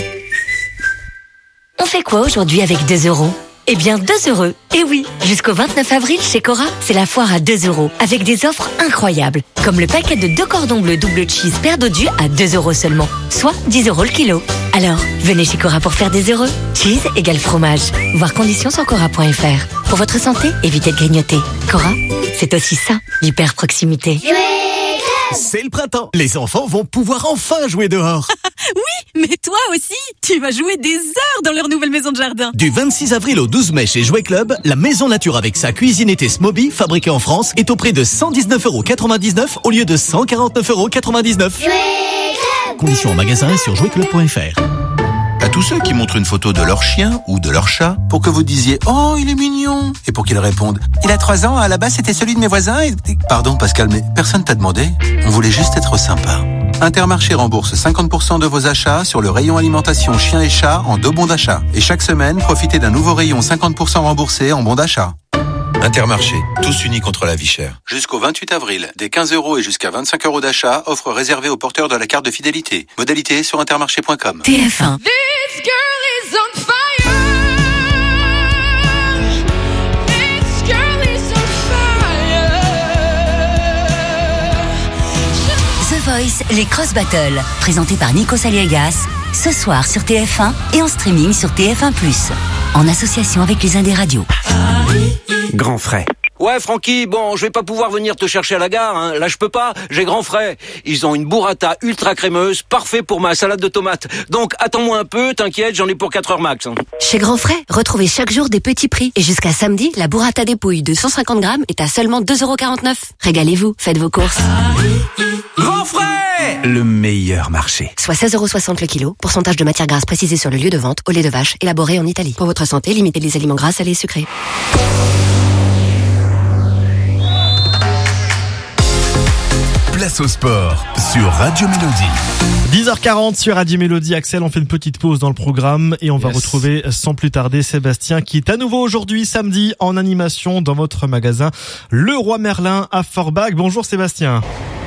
On fait quoi aujourd'hui avec deux euros? Eh bien, deux euros. Et oui, jusqu'au vingt-neuf avril, chez Cora, c'est la foire à deux euros, avec des offres incroyables. Comme le paquet de deux cordons bleus double cheese paire dodu à deux euros seulement, soit dix euros le kilo. Alors, venez chez Cora pour faire des heureux. Cheese égale fromage. Voir conditions sur cora point f r. Pour votre santé, évitez de grignoter. Cora, c'est aussi ça, l'hyper proximité. C'est le printemps. Les enfants vont pouvoir enfin jouer dehors. Oui, mais toi aussi, tu vas jouer des heures dans leur nouvelle maison de jardin. Du vingt-six avril au douze mai chez Jouet Club, la maison nature avec sa cuisine été Smoby, fabriquée en France, est au prix de cent dix-neuf euros quatre-vingt-dix-neuf au lieu de cent quarante-neuf euros quatre-vingt-dix-neuf. Conditions en magasin et sur jouet club point f r. À tous ceux qui montrent une photo de leur chien ou de leur chat pour que vous disiez « Oh, il est mignon !» et pour qu'ils répondent « Il a trois ans, à la base c'était celui de mes voisins et... » Pardon Pascal, mais personne t'a demandé. On voulait juste être sympa. Intermarché rembourse cinquante pour cent de vos achats sur le rayon alimentation chien et chat en deux bons d'achat. Et chaque semaine, profitez d'un nouveau rayon cinquante pour cent remboursé en bons d'achat. Intermarché, tous unis contre la vie chère. Jusqu'au vingt-huit avril, des quinze euros et jusqu'à vingt-cinq euros d'achat, offre réservée aux porteurs de la carte de fidélité. Modalité sur intermarché point com. T F un. This girl is on fire. This girl is on fire. The Voice, les Cross Battles, présentés par Nico Saliegas, ce soir sur T F un et en streaming sur T F un plus, en association avec les Indés Radio. Grand frais. Ouais, Francky, bon, je vais pas pouvoir venir te chercher à la gare, hein. Là, je peux pas, j'ai grand frais. Ils ont une burrata ultra crémeuse, parfait pour ma salade de tomates. Donc, attends-moi un peu, t'inquiète, j'en ai pour quatre heures max. Hein. Chez Grand Frais, retrouvez chaque jour des petits prix. Et jusqu'à samedi, la burrata dépouille de cent cinquante grammes est à seulement deux euros quarante-neuf. Régalez-vous, faites vos courses. Grand frais! Le meilleur marché. Soit seize euros soixante le kilo, pourcentage de matière grasse précisé sur le lieu de vente, au lait de vache, élaboré en Italie. Pour votre santé, limitez les aliments gras, salés et sucrés. Place au sport sur Radio Mélodie. dix heures quarante sur Radio Mélodie. Axel, on fait une petite pause dans le programme et on va yes. retrouver sans plus tarder Sébastien qui est à nouveau aujourd'hui samedi en animation dans votre magasin Le Roi Merlin à Forbach. Bonjour Sébastien.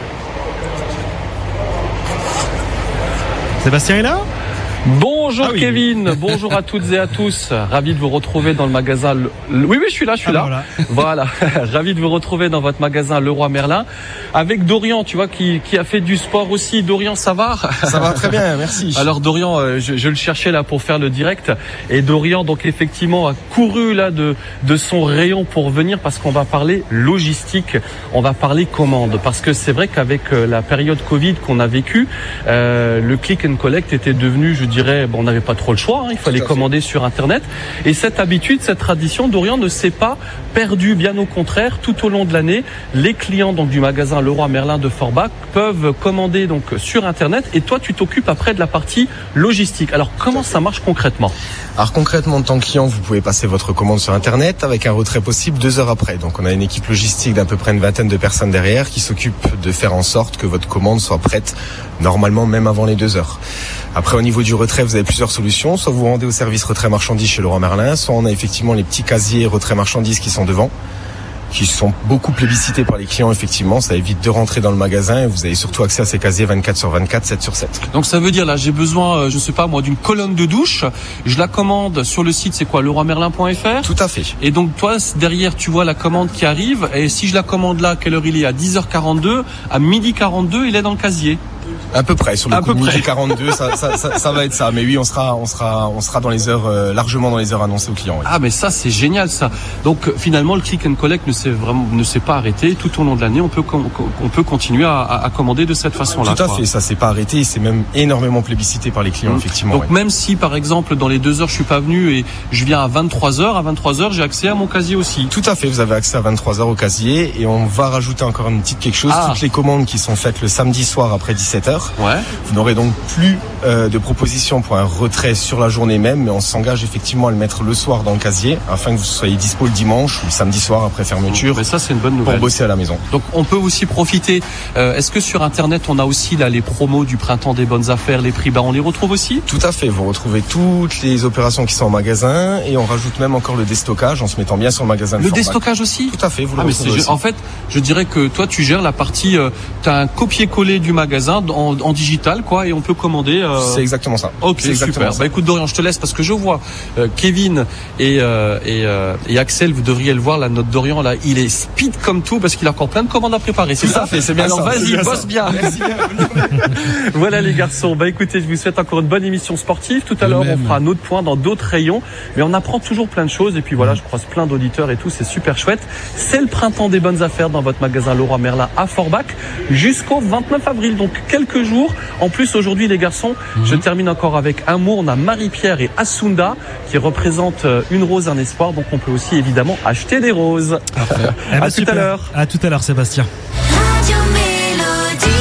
Sébastien est là ? Bonjour ah oui. Kevin, bonjour à toutes et à tous. Ravi de vous retrouver dans le magasin. Le... Oui, oui, je suis là, je suis ah là. Voilà, voilà. Ravi de vous retrouver dans votre magasin Le Roi Merlin avec Dorian, tu vois, qui, qui a fait du sport aussi. Dorian, ça va ? Ça va très bien, merci. Alors Dorian, je, je le cherchais là pour faire le direct et Dorian, donc effectivement, a couru là de de son rayon pour venir parce qu'on va parler logistique, on va parler commande parce que c'est vrai qu'avec la période Covid qu'on a vécue, euh, le click and collect était devenu, je dirais, bon, on n'avait pas trop le choix, hein, il fallait commander sur Internet. Et cette habitude, cette tradition, Dorian, ne s'est pas perdue, bien au contraire. Tout au long de l'année, les clients donc du magasin Le Roi Merlin de Forbach peuvent commander donc sur Internet. Et toi, tu t'occupes après de la partie logistique. Alors, comment ça marche concrètement ? Alors concrètement, en tant que client, vous pouvez passer votre commande sur Internet avec un retrait possible deux heures après. Donc on a une équipe logistique d'à peu près une vingtaine de personnes derrière qui s'occupe de faire en sorte que votre commande soit prête normalement même avant les deux heures. Après, au niveau du retrait, vous avez plusieurs solutions. Soit vous vous rendez au service retrait marchandises chez Le Roi Merlin, soit on a effectivement les petits casiers retrait marchandises qui sont devant, qui sont beaucoup plébiscités par les clients, effectivement. Ça évite de rentrer dans le magasin et vous avez surtout accès à ces casiers vingt-quatre sur vingt-quatre, sept sur sept. Donc ça veut dire, là, j'ai besoin, je sais pas moi, d'une colonne de douche. Je la commande sur le site, c'est quoi, le roi merlin point f r ? Tout à fait. Et donc toi, derrière, tu vois la commande qui arrive. Et si je la commande là, à quelle heure il est ? À dix heures quarante-deux, à midi quarante-deux, il est dans le casier. À peu près, sur le à coup peu de près. midi quarante-deux, ça, ça, ça, ça va être ça. Mais oui, on sera, on sera, on sera dans les heures, euh, largement dans les heures annoncées aux clients. Oui. Ah, mais ça, c'est génial, ça. Donc, finalement, le click and collect ne s'est vraiment, ne s'est pas arrêté. Tout au long de l'année, on peut, on peut continuer à, à commander de cette façon-là. Tout à quoi. fait, ça s'est pas arrêté. C'est même énormément plébiscité par les clients, mmh. effectivement. Donc, oui. même si, par exemple, dans les deux heures, je suis pas venu et je viens à vingt-trois heures, à vingt-trois heures, j'ai accès à mon casier aussi. Tout à fait, vous avez accès à vingt-trois heures au casier et on va rajouter encore une petite quelque chose. Ah. Toutes les commandes qui sont faites le samedi soir après dix-sept heures. Ouais. Vous n'aurez donc plus euh, de propositions pour un retrait sur la journée même, mais on s'engage effectivement à le mettre le soir dans le casier afin que vous soyez dispo le dimanche ou le samedi soir après fermeture. Mais ça, c'est une bonne nouvelle. Pour bosser à la maison. Donc on peut aussi profiter. Euh, est-ce que sur Internet, on a aussi là les promos du printemps des bonnes affaires, les prix bas, on les retrouve aussi ? Tout à fait. Vous retrouvez toutes les opérations qui sont en magasin et on rajoute même encore le déstockage en se mettant bien sur le magasin. Le déstockage aussi ? Tout à fait. Vous le ah, mais retrouvez c'est, aussi. En fait, je dirais que toi, tu gères la partie. Euh, tu as un copier-coller du magasin en, en digital, quoi, et on peut commander. Euh... C'est exactement ça. Ok, c'est exactement super. Ça. Bah écoute Dorian, je te laisse parce que je vois euh, Kevin et euh, et, euh, et Axel, vous devriez le voir là, notre Dorian là, il est speed comme tout parce qu'il a encore plein de commandes à préparer. C'est tout ça. Fait, c'est bien Alors ça. vas-y, bien bosse ça. bien. Merci bien. Voilà les garçons. Bah écoutez, je vous souhaite encore une bonne émission sportive. Tout à l'heure, on fera un autre point dans d'autres rayons, mais on apprend toujours plein de choses. Et puis voilà, je croise plein d'auditeurs et tout, c'est super chouette. C'est le printemps des bonnes affaires dans votre magasin Le Roi Merlin à Forbach jusqu'au vingt-neuf avril. Donc quelques jours. En plus aujourd'hui, les garçons, mmh. je termine encore avec un mot. On a Marie-Pierre et Asunda qui représentent une rose, un espoir. Donc on peut aussi évidemment acheter des roses. eh ben, à super. tout à l'heure. À tout à l'heure, Sébastien. Radio Mélodie.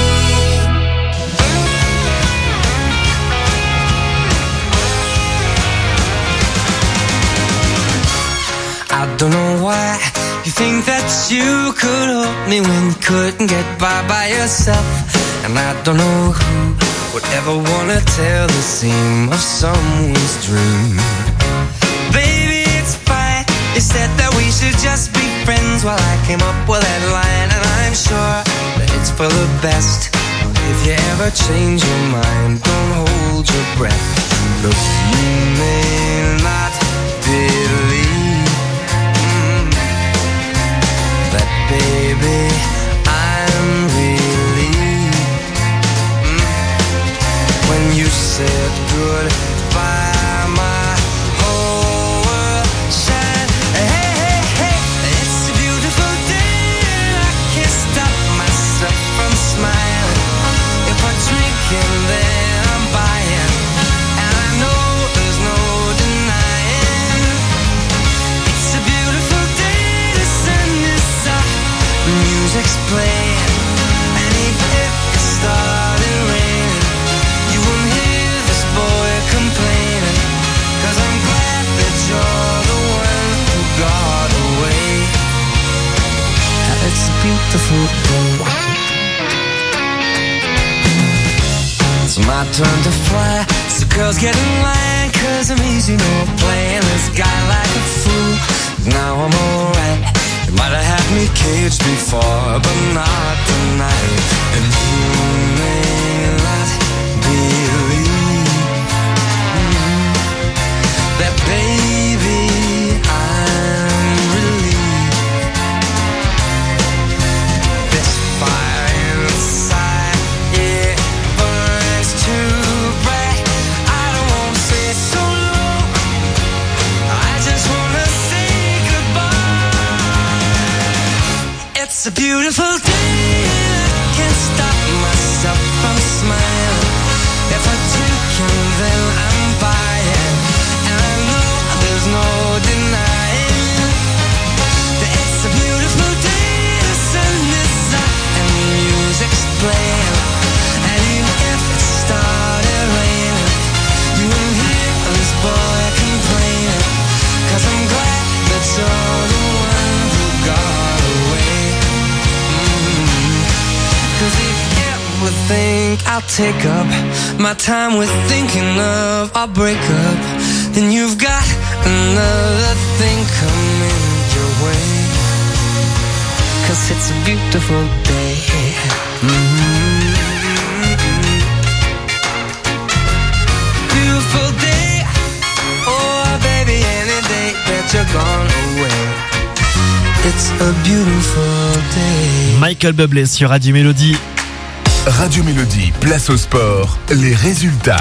I don't know why you think that you could help me when you couldn't get by by yourself. And I don't know who would ever wanna tell the seam of someone's dream. Baby, it's fine. You said that we should just be friends. Well, I came up with that line, and I'm sure that it's for the best. If you ever change your mind, don't hold your breath. Look, you may not believe mm, that, baby, I'm relieved mm, when you said goodbye, my whole world shined. Hey, hey, hey, it's a beautiful day, and I can't stop myself from smiling. If I drink and then I'm buying, and I know there's no denying. It's a beautiful day, the sun is up, the music's playing, and even if it started raining, you won't hear this boy complaining, 'cause I'm glad that you're the one who got away. It's a beautiful day. turn to fly. So girls get in line, cause I'm easy, no playing this guy like a fool. Now I'm alright. You might have had me caged before, but not tonight. And you may not believe that, baby, I'm relieved. This fire inside, it burns too bright. I don't wanna stay so long, I just wanna say goodbye. It's a beautiful day, I can't stop myself from smiling. If I drink and then I'm buying, and I know there's no denying that it's a beautiful day. The sun is up and the music's playing, and even if it started raining, you won't hear this boy complaining, cause I'm glad that you're the one who got away. Mm-hmm. Cause if you ever think I'll take up my time with thinking of our breakup, then you've got another thing coming your way. Cause it's a beautiful day. Mm-hmm. Beautiful day. Oh baby, any day that you're gone away, it's a beautiful day. Michael Bublé sur Radio Mélodie. Radio Mélodie, place au sport, les résultats.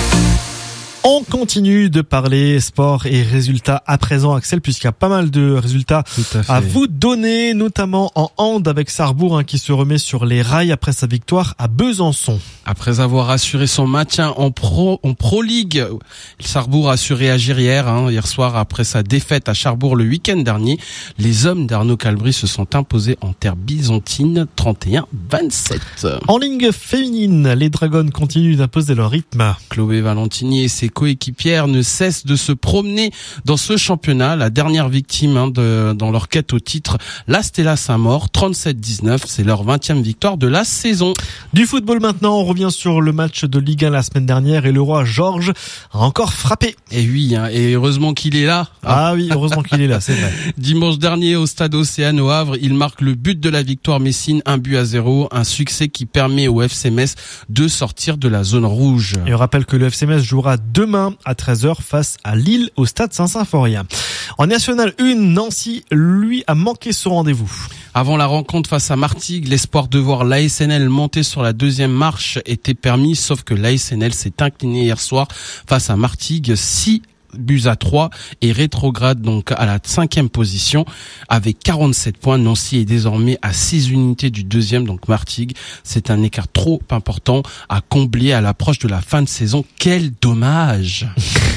On continue de parler sport et résultats à présent, Axel, puisqu'il y a pas mal de résultats à, à vous donner, notamment en hand avec Sarrebourg hein, qui se remet sur les rails après sa victoire à Besançon. Après avoir assuré son maintien en Pro, en Pro League, Sarrebourg a su réagir hier, hein, hier soir après sa défaite à Cherbourg le week-end dernier. Les hommes d'Arnaud Calbry se sont imposés en terre byzantine trente et un vingt-sept. En ligne féminine, les Dragons continuent d'imposer leur rythme. Chloé Valentini et ses coéquipières ne cessent de se promener dans ce championnat. La dernière victime hein, de, dans leur quête au titre, la Stella Saint-Maur, trente-sept dix-neuf. C'est leur vingtième victoire de la saison. Du football maintenant, on revient sur le match de Ligue un la semaine dernière et le roi Georges a encore frappé. Et oui, hein, et heureusement qu'il est là. Ah oui, heureusement qu'il est là, c'est vrai. Dimanche dernier au stade Océane au Havre, il marque le but de la victoire messine, un but à zéro. Un succès qui permet au F C Metz de sortir de la zone rouge. Et on rappelle que le F C Metz jouera demain à treize heures face à Lille au stade Saint-Symphorien. En National un, Nancy, lui, a manqué son rendez-vous. Avant la rencontre face à Martigues, l'espoir de voir l'A S N L monter sur la deuxième marche était permis, sauf que l'A S N L s'est incliné hier soir face à Martigues, six buts à trois et rétrograde donc à la cinquième position avec quarante-sept points. Nancy est désormais à six unités du deuxième, donc Martigues. C'est un écart trop important à combler à l'approche de la fin de saison. Quel dommage.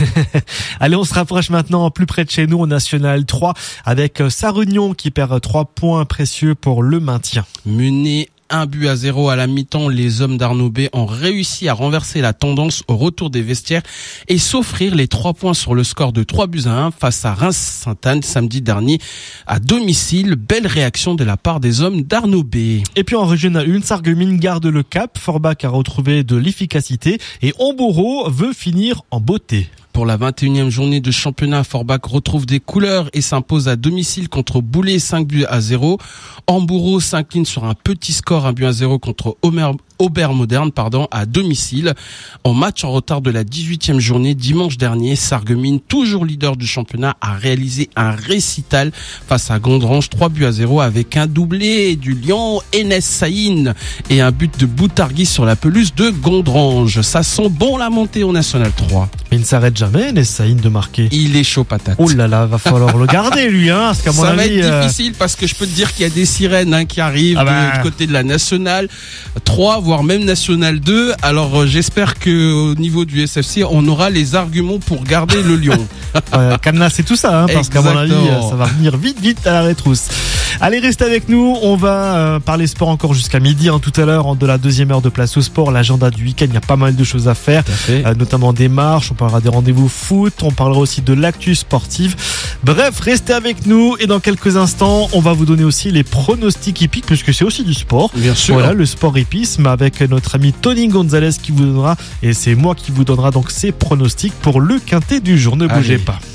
Allez, on se rapproche maintenant plus près de chez nous au National trois avec Sarre-Union qui perd trois points précieux pour le maintien. Mené un but à zéro à la mi-temps, les hommes d'Arnaud B ont réussi à renverser la tendance au retour des vestiaires et s'offrir les trois points sur le score de trois buts à un face à Reims-Sainte-Anne samedi dernier à domicile. Belle réaction de la part des hommes d'Arnaud B. Et puis en Régional un, Sarreguemines garde le cap, Forbach a retrouvé de l'efficacité et Homboro veut finir en beauté. Pour la vingt et unième journée de championnat, Forbach retrouve des couleurs et s'impose à domicile contre Boulay cinq buts à zéro. Hambourg s'incline sur un petit score, un but à zéro contre Omer, Aubert Moderne, pardon, à domicile. En match en retard de la dix-huitième journée, dimanche dernier, Sarreguemines, toujours leader du championnat, a réalisé un récital face à Gondrange, trois buts à zéro avec un doublé du Lion Enes Saïn et un but de Boutargui sur la pelouse de Gondrange. Ça sent bon la montée au National trois. Mais il ne s'arrête jamais, Enes Saïn, de marquer. Il est chaud patate. Oh là là, va falloir le garder lui, hein, parce qu'à mon Ça avis, va être euh... difficile parce que je peux te dire qu'il y a des sirènes hein, qui arrivent ah bah... de, du côté de la Nationale trois, voire même National deux. Alors euh, j'espère que au niveau du S F C, on aura les arguments pour garder le Lion. euh, Cadenas, c'est tout ça, hein, parce qu'à mon avis, ça va venir vite, vite à la rétrousse. Allez, restez avec nous. On va euh, parler sport encore jusqu'à midi. Hein, tout à l'heure, de la deuxième heure de Place au Sport, l'agenda du week-end. Il y a pas mal de choses à faire, euh, notamment des marches. On parlera des rendez-vous foot. On parlera aussi de l'actu sportive. Bref, restez avec nous. Et dans quelques instants, on va vous donner aussi les pronostics hippiques, puisque c'est aussi du sport. Bien sûr. Voilà, le sport hippisme avec notre ami Tony Gonzalez qui vous donnera, et c'est moi qui vous donnera donc ses pronostics pour le quintet du jour. Ne bougez Allez. pas.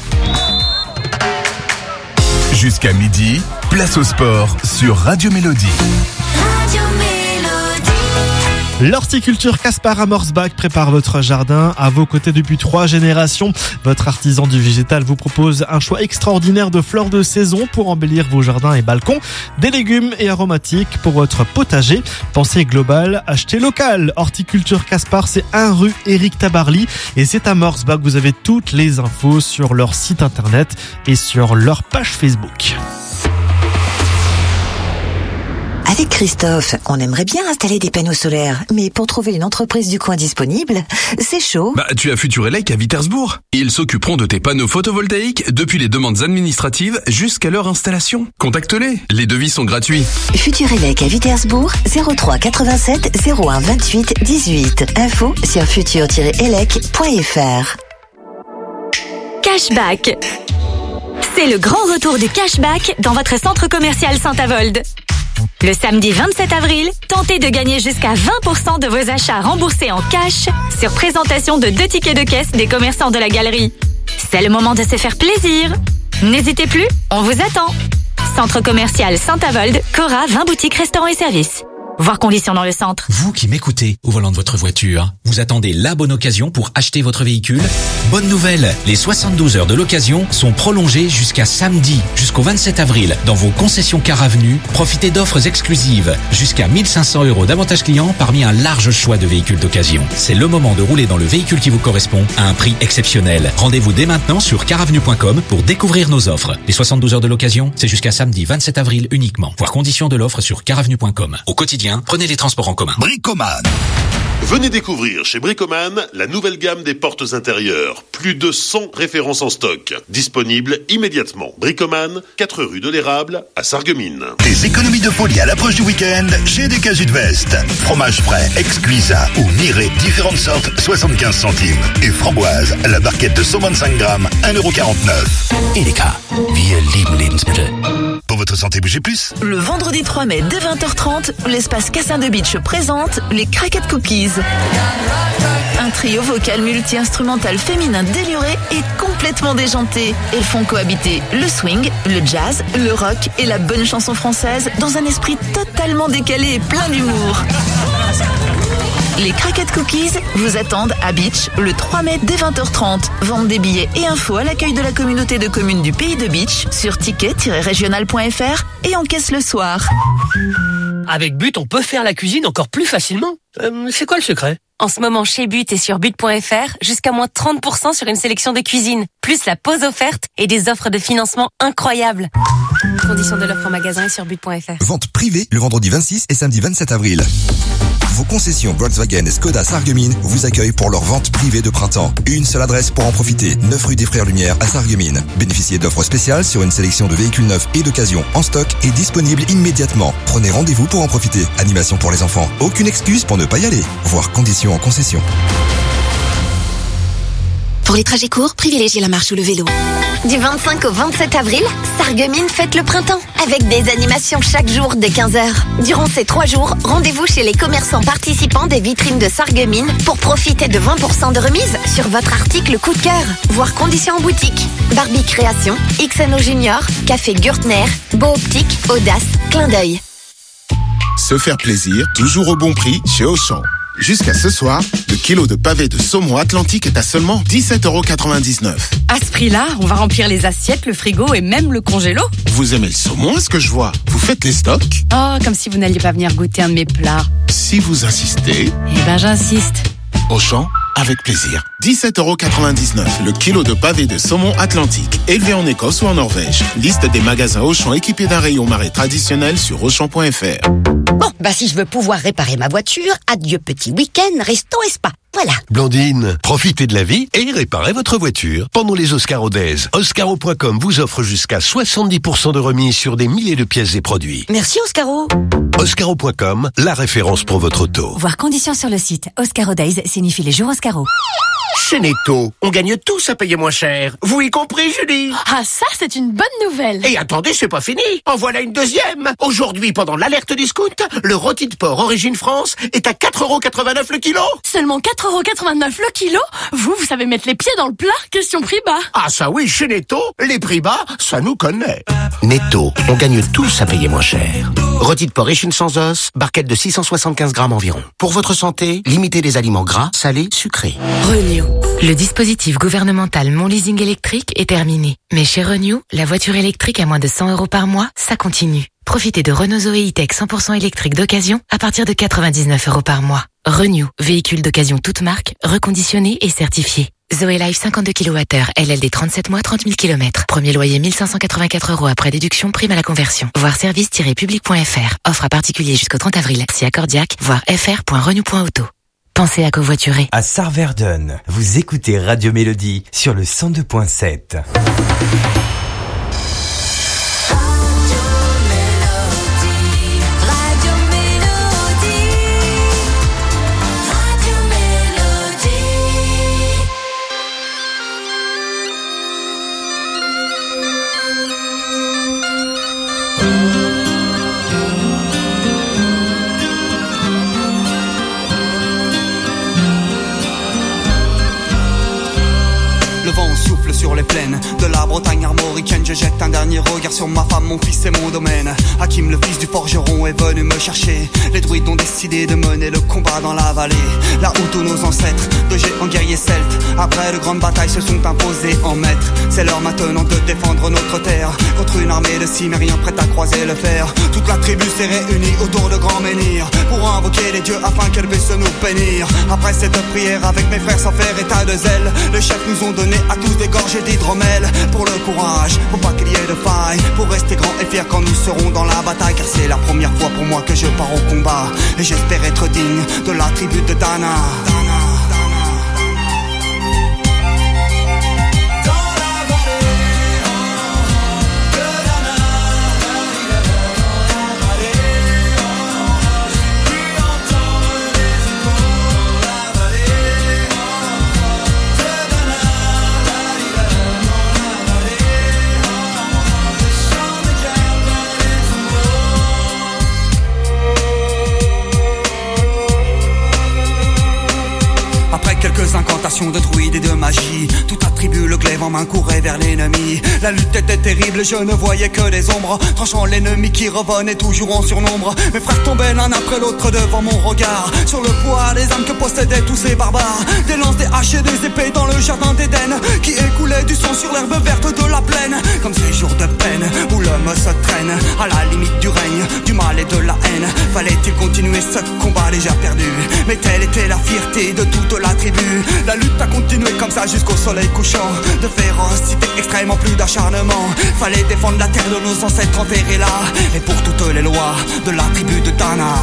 Jusqu'à midi, Place au Sport sur Radio Mélodie. L'horticulture Caspar à Morsbach prépare votre jardin à vos côtés depuis trois générations. Votre artisan du végétal vous propose un choix extraordinaire de fleurs de saison pour embellir vos jardins et balcons, des légumes et aromatiques pour votre potager. Pensez global, achetez local. Horticulture Caspar, c'est un rue Éric Tabarly et c'est à Morsbach. Vous avez toutes les infos sur leur site internet et sur leur page Facebook. Avec Christophe, on aimerait bien installer des panneaux solaires, mais pour trouver une entreprise du coin disponible, c'est chaud. Bah, tu as Futurelec à Vitersbourg. Ils s'occuperont de tes panneaux photovoltaïques depuis les demandes administratives jusqu'à leur installation. Contacte-les, les devis sont gratuits. Futurelec à Vitersbourg, zéro trois quatre-vingt-sept zéro un vingt-huit dix-huit. Info sur futur tiret elec point f r. Cashback. C'est le grand retour du cashback dans votre centre commercial Saint-Avold. Le samedi vingt-sept avril, tentez de gagner jusqu'à vingt pour cent de vos achats remboursés en cash sur présentation de deux tickets de caisse des commerçants de la galerie. C'est le moment de se faire plaisir. N'hésitez plus, on vous attend. Centre commercial Saint-Avold, Cora, vingt boutiques, restaurants et services. Voir conditions dans le centre. Vous qui m'écoutez au volant de votre voiture, vous attendez la bonne occasion pour acheter votre véhicule? Bonne nouvelle, les soixante-douze heures de l'occasion sont prolongées jusqu'à samedi, jusqu'au vingt-sept avril, dans vos concessions Car Avenue. Profitez d'offres exclusives, jusqu'à mille cinq cents euros d'avantages clients parmi un large choix de véhicules d'occasion. C'est le moment de rouler dans le véhicule qui vous correspond à un prix exceptionnel. Rendez-vous dès maintenant sur car avenue point com pour découvrir nos offres. Les soixante-douze heures de l'occasion, c'est jusqu'à samedi vingt-sept avril uniquement. Voir conditions de l'offre sur car avenue point com. Au quotidien, prenez les transports en commun. Bricoman. Venez découvrir chez Bricoman la nouvelle gamme des portes intérieures. Plus de cent références en stock. Disponibles immédiatement. Bricoman, quatre rue de l'Érable à Sarreguemines. Des économies de folie à l'approche du week-end chez des Casus de Veste. Fromage frais, exquisa ou miré, différentes sortes, soixante-quinze centimes. Et framboise, la barquette de cent vingt-cinq grammes, un euro quarante-neuf. Edeka, wir lieben Lebensmittel. Pour votre santé, bougez plus. Le vendredi trois mai dès vingt heures trente, l'espace Cassin de Beach présente les Cracked Cookies. Un trio vocal multi-instrumental féminin déluré et complètement déjanté. Elles font cohabiter le swing, le jazz, le rock et la bonne chanson française dans un esprit totalement décalé et plein d'humour. Les Cracked Cookies vous attendent à Beach le trois mai dès vingt heures trente. Vente des billets et infos à l'accueil de la communauté de communes du Pays de Beach sur ticket tiret régional point f r et en caisse le soir. Avec But, on peut faire la cuisine encore plus facilement. Euh, c'est quoi le secret? En ce moment, chez But et sur but point f r, jusqu'à moins trente pour cent sur une sélection de cuisine, plus la pause offerte et des offres de financement incroyables. Conditions de l'offre en magasin et sur but point f r. Vente privée le vendredi vingt-six et samedi vingt-sept avril. Vos concessions Volkswagen et Skoda Sarreguemines vous accueillent pour leur vente privée de printemps. Une seule adresse pour en profiter, neuf rue des Frères Lumière à Sarreguemines. Bénéficiez d'offres spéciales sur une sélection de véhicules neufs et d'occasion en stock et disponibles immédiatement. Prenez rendez-vous pour en profiter. Animation pour les enfants. Aucune excuse pour ne pas y aller. Voir conditions en concession. Pour les trajets courts, privilégiez la marche ou le vélo. Du vingt-cinq au vingt-sept avril, Sarreguemines fête le printemps avec des animations chaque jour dès quinze heures. Durant ces trois jours, rendez-vous chez les commerçants participants des vitrines de Sarreguemines pour profiter de vingt pour cent de remise sur votre article coup de cœur. Voir conditions en boutique. Barbie Création, X N O Junior, Café Gürtner, Beau Optique, Audace, Clin d'œil. Se faire plaisir, toujours au bon prix chez Auchan. Jusqu'à ce soir, le kilo de pavé de saumon Atlantique est à seulement dix-sept euros quatre-vingt-dix-neuf. À ce prix-là, on va remplir les assiettes, le frigo et même le congélo. Vous aimez le saumon, est-ce que je vois? Vous faites les stocks? Oh, comme si vous n'alliez pas venir goûter un de mes plats. Si vous insistez... Eh ben, j'insiste. Auchan, avec plaisir. dix-sept euros quatre-vingt-dix-neuf, le kilo de pavé de saumon Atlantique, élevé en Écosse ou en Norvège. Liste des magasins Auchan équipés d'un rayon marée traditionnel sur auchan point f r. Bon, bah si je veux pouvoir réparer ma voiture, adieu petit week-end, resto et spa. Voilà. Blandine, profitez de la vie et réparez votre voiture. Pendant les Oscaro Days, Oscaro point com vous offre jusqu'à soixante-dix pour cent de remise sur des milliers de pièces et produits. Merci Oscaro. Oscaro point com, la référence pour votre auto. Voir conditions sur le site. Oscaro Days signifie les jours Oscaro. Chez Netto, on gagne tous à payer moins cher. Vous y compris, Julie? Ah, ça, c'est une bonne nouvelle. Et attendez, c'est pas fini. En voilà une deuxième. Aujourd'hui, pendant l'alerte discount, le rôti de porc Origine France est à quatre euros quatre-vingt-neuf le kilo. Seulement quatre euros quatre-vingt-neuf le kilo? Vous, vous savez mettre les pieds dans le plat? Question prix bas. Ah ça oui, chez Netto, les prix bas, ça nous connaît. Netto, on gagne tous à payer moins cher. Rôti de porc échine sans os, barquette de six cent soixante-quinze grammes environ. Pour votre santé, limitez les aliments gras, salés, sucrés. Renew. Le dispositif gouvernemental Mon Leasing électrique est terminé. Mais chez Renew, la voiture électrique à moins de cent euros par mois, ça continue. Profitez de Renault Zoé E-Tech cent pour cent électrique d'occasion à partir de quatre-vingt-dix-neuf euros par mois. Renew, véhicule d'occasion toute marque, reconditionné et certifié. Zoé Life cinquante-deux kilowattheures, L L D trente-sept mois, trente mille kilomètres. Premier loyer mille cinq cent quatre-vingt-quatre euros après déduction, prime à la conversion. Voir service tiret public point f r. Offre à particulier jusqu'au trente avril. Si accordiaque, voir f r point renew point auto. Pensez à covoiturer. À Sarverdun, vous écoutez Radio Mélodie sur le cent deux point sept. Sur les plaines de la Bretagne armoricaine, je jette un dernier regard sur ma femme, mon fils et mon domaine. Hakim, le fils du forgeron, est venu me chercher. Les druides ont décidé de mener le combat dans la vallée, là où tous nos ancêtres, de géants guerriers celtes, après de grandes batailles, se sont imposés en maîtres. C'est l'heure maintenant de défendre notre terre contre une armée de cimériens prête à croiser le fer. Toute la tribu s'est réunie autour de grands menhirs pour invoquer les dieux afin qu'elle puisse nous bénir. Après cette prière avec mes frères sans faire état de zèle, les chefs nous ont donné à tous des gorgées d'hydromel. Pour le courage, faut pas qu'il y ait de faille, pour rester grand et fier quand nous serons dans la bataille. Car c'est la première fois pour moi que je pars au combat, et j'espère être digne de la tribu de Dana. Quelques incantations de druides et de magie, tout attribue le glaive en main courait vers l'ennemi. La lutte était terrible, je ne voyais que des ombres, tranchant l'ennemi qui revenait toujours en surnombre. Mes frères tombaient l'un après l'autre devant mon regard, sur le poids des âmes que possédaient tous ces barbares. Des lances, des haches et des épées dans le jardin d'Éden, qui écoulaient du sang sur l'herbe verte de la plaine. Comme ces jours de peine où l'homme se traîne à la limite du règne, du mal et de la haine. Fallait-il continuer ce combat déjà perdu? Mais telle était la fierté de toute la tribu. La lutte a continué comme ça jusqu'au soleil couchant. De férocité extrême en plus d'acharnement. Fallait défendre la terre de nos ancêtres enterrés là, et pour toutes les lois de la tribu de Dana.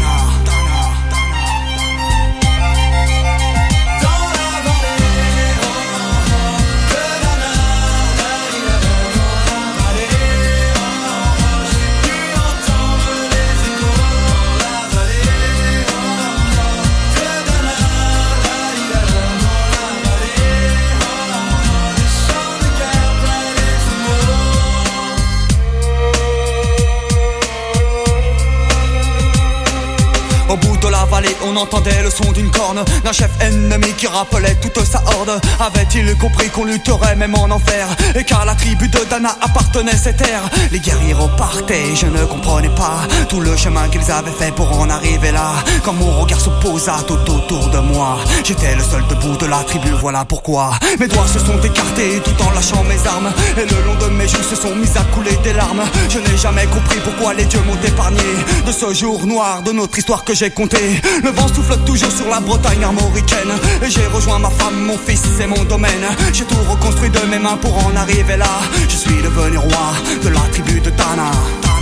Au bout de la vallée, on entendait le son d'une corne d'un chef ennemi qui rappelait toute sa horde. Avait-il compris qu'on lutterait même en enfer, et qu'à la tribu de Dana appartenait ces terres? Les guerriers repartaient, je ne comprenais pas tout le chemin qu'ils avaient fait pour en arriver là. Quand mon regard se posa tout autour de moi, j'étais le seul debout de la tribu, voilà pourquoi mes doigts se sont écartés tout en lâchant mes armes, et le long de mes joues se sont mis à couler des larmes. Je n'ai jamais compris pourquoi les dieux m'ont épargné de ce jour noir de notre histoire que j'ai compté. Le vent souffle toujours sur la Bretagne armoricaine, et j'ai rejoint ma femme, mon fils et mon domaine. J'ai tout reconstruit de mes mains pour en arriver là. Je suis devenu roi de la tribu de Dana.